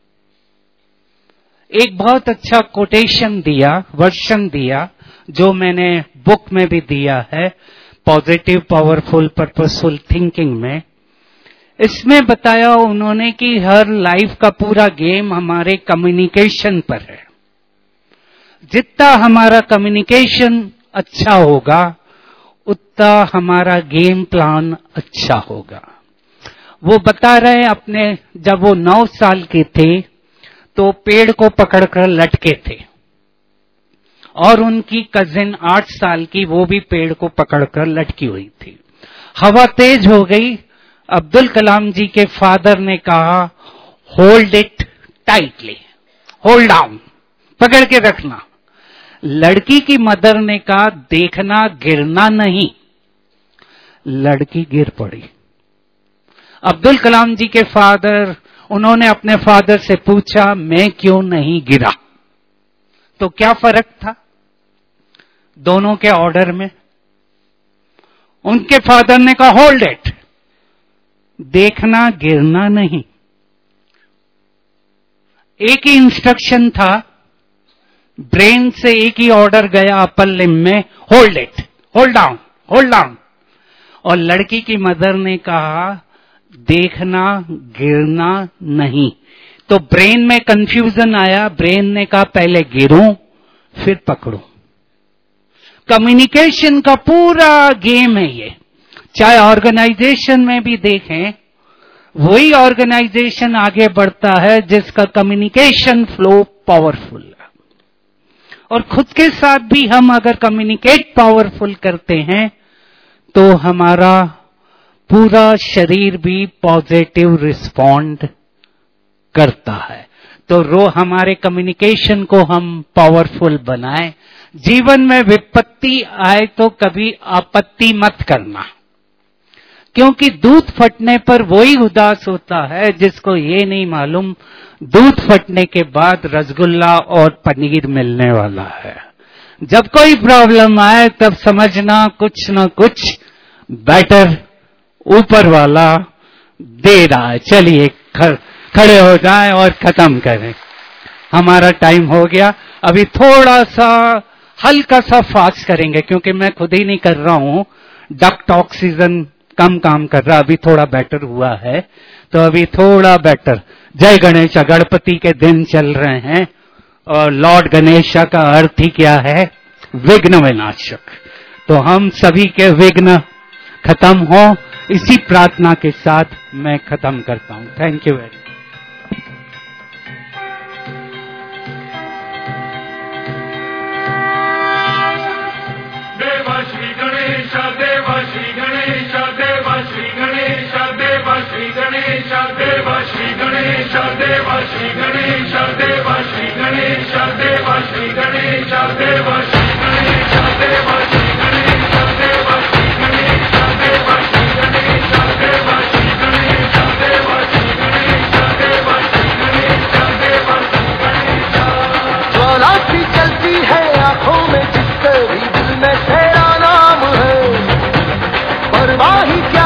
S1: एक बहुत अच्छा कोटेशन दिया, वर्शन दिया, जो मैंने बुक में भी दिया है, पॉजिटिव पावरफुल पर्पसफुल थिंकिंग में। इसमें बताया उन्होंने कि हर लाइफ का पूरा गेम हमारे कम्युनिकेशन पर है। जितना हमारा कम्युनिकेशन अच्छा होगा उतना हमारा गेम प्लान अच्छा होगा। वो बता रहे अपने, जब वो नौ साल के थे तो पेड़ को पकड़कर लटके थे, और उनकी कजिन आठ साल की वो भी पेड़ को पकड़कर लटकी हुई थी। हवा तेज हो गई। अब्दुल कलाम जी के फादर ने कहा hold it tightly, hold down, पकड़ के रखना। लड़की की मदर ने कहा देखना गिरना नहीं। लड़की गिर पड़ी। अब्दुल कलाम जी के फादर, उन्होंने अपने फादर से पूछा मैं क्यों नहीं गिरा? तो क्या फर्क था दोनों के ऑर्डर में? उनके फादर ने कहा होल्ड इट, देखना गिरना नहीं। एक ही इंस्ट्रक्शन था, ब्रेन से एक ही ऑर्डर गया अपर लिम्ब में, hold it, hold down, hold down. और लड़की की मदर ने कहा देखना गिरना नहीं। तो ब्रेन में कंफ्यूजन आया। ब्रेन ने कहा पहले गिरूं फिर पकड़ूं। कम्युनिकेशन का पूरा गेम है ये। चाहे ऑर्गेनाइजेशन में भी देखें, वही ऑर्गेनाइजेशन आगे बढ़ता है जिसका कम्युनिकेशन फ्लो पावरफुल है। और खुद के साथ भी हम अगर कम्युनिकेट पावरफुल करते हैं तो हमारा पूरा शरीर भी पॉजिटिव रिस्पॉन्ड करता है। तो रो हमारे कम्युनिकेशन को हम पावरफुल बनाएं। जीवन में विपत्ति आए तो कभी आपत्ति मत करना, क्योंकि दूध फटने पर वही उदास होता है जिसको ये नहीं मालूम दूध फटने के बाद रसगुल्ला और पनीर मिलने वाला है। जब कोई प्रॉब्लम आए तब समझना कुछ न कुछ बेटर ऊपर वाला दे रहा है। चलिए खड़े हो जाएं और खत्म करें। हमारा टाइम हो गया। अभी थोड़ा सा हल्का सा फास्ट करेंगे, क्योंकि मैं खुद ही नहीं कर रहा हूं, डक्ट ऑक्सीजन कम काम कर रहा, अभी थोड़ा बेटर हुआ है। तो अभी थोड़ा बेटर। जय गणेश, गणपति के दिन चल रहे हैं, और लॉर्ड गणेश का अर्थ ही क्या है? विघ्न विनाशक। तो हम सभी के विघ्न खत्म हो, इसी प्रार्थना के साथ मैं खत्म करता हूं। Thank you very much.
S4: Deva Shri Ganesh देवा श्री गणेश देवा श्री गणेश देवा श्री गणेश देवा श्री गणेश देवा श्री गणेश देवा श्री गणेश देवा श्री गणेश देवा श्री गणेश देवा श्री गणेश देवा श्री गणेश देवा श्री गणेश देवा श्री गणेश देवा श्री गणेश देवा श्री गणेश देवा श्री गणेश। ज्वाला सी चलती है आंखों में, जिसके भी दिल में तेरा नाम है, परवाही क्या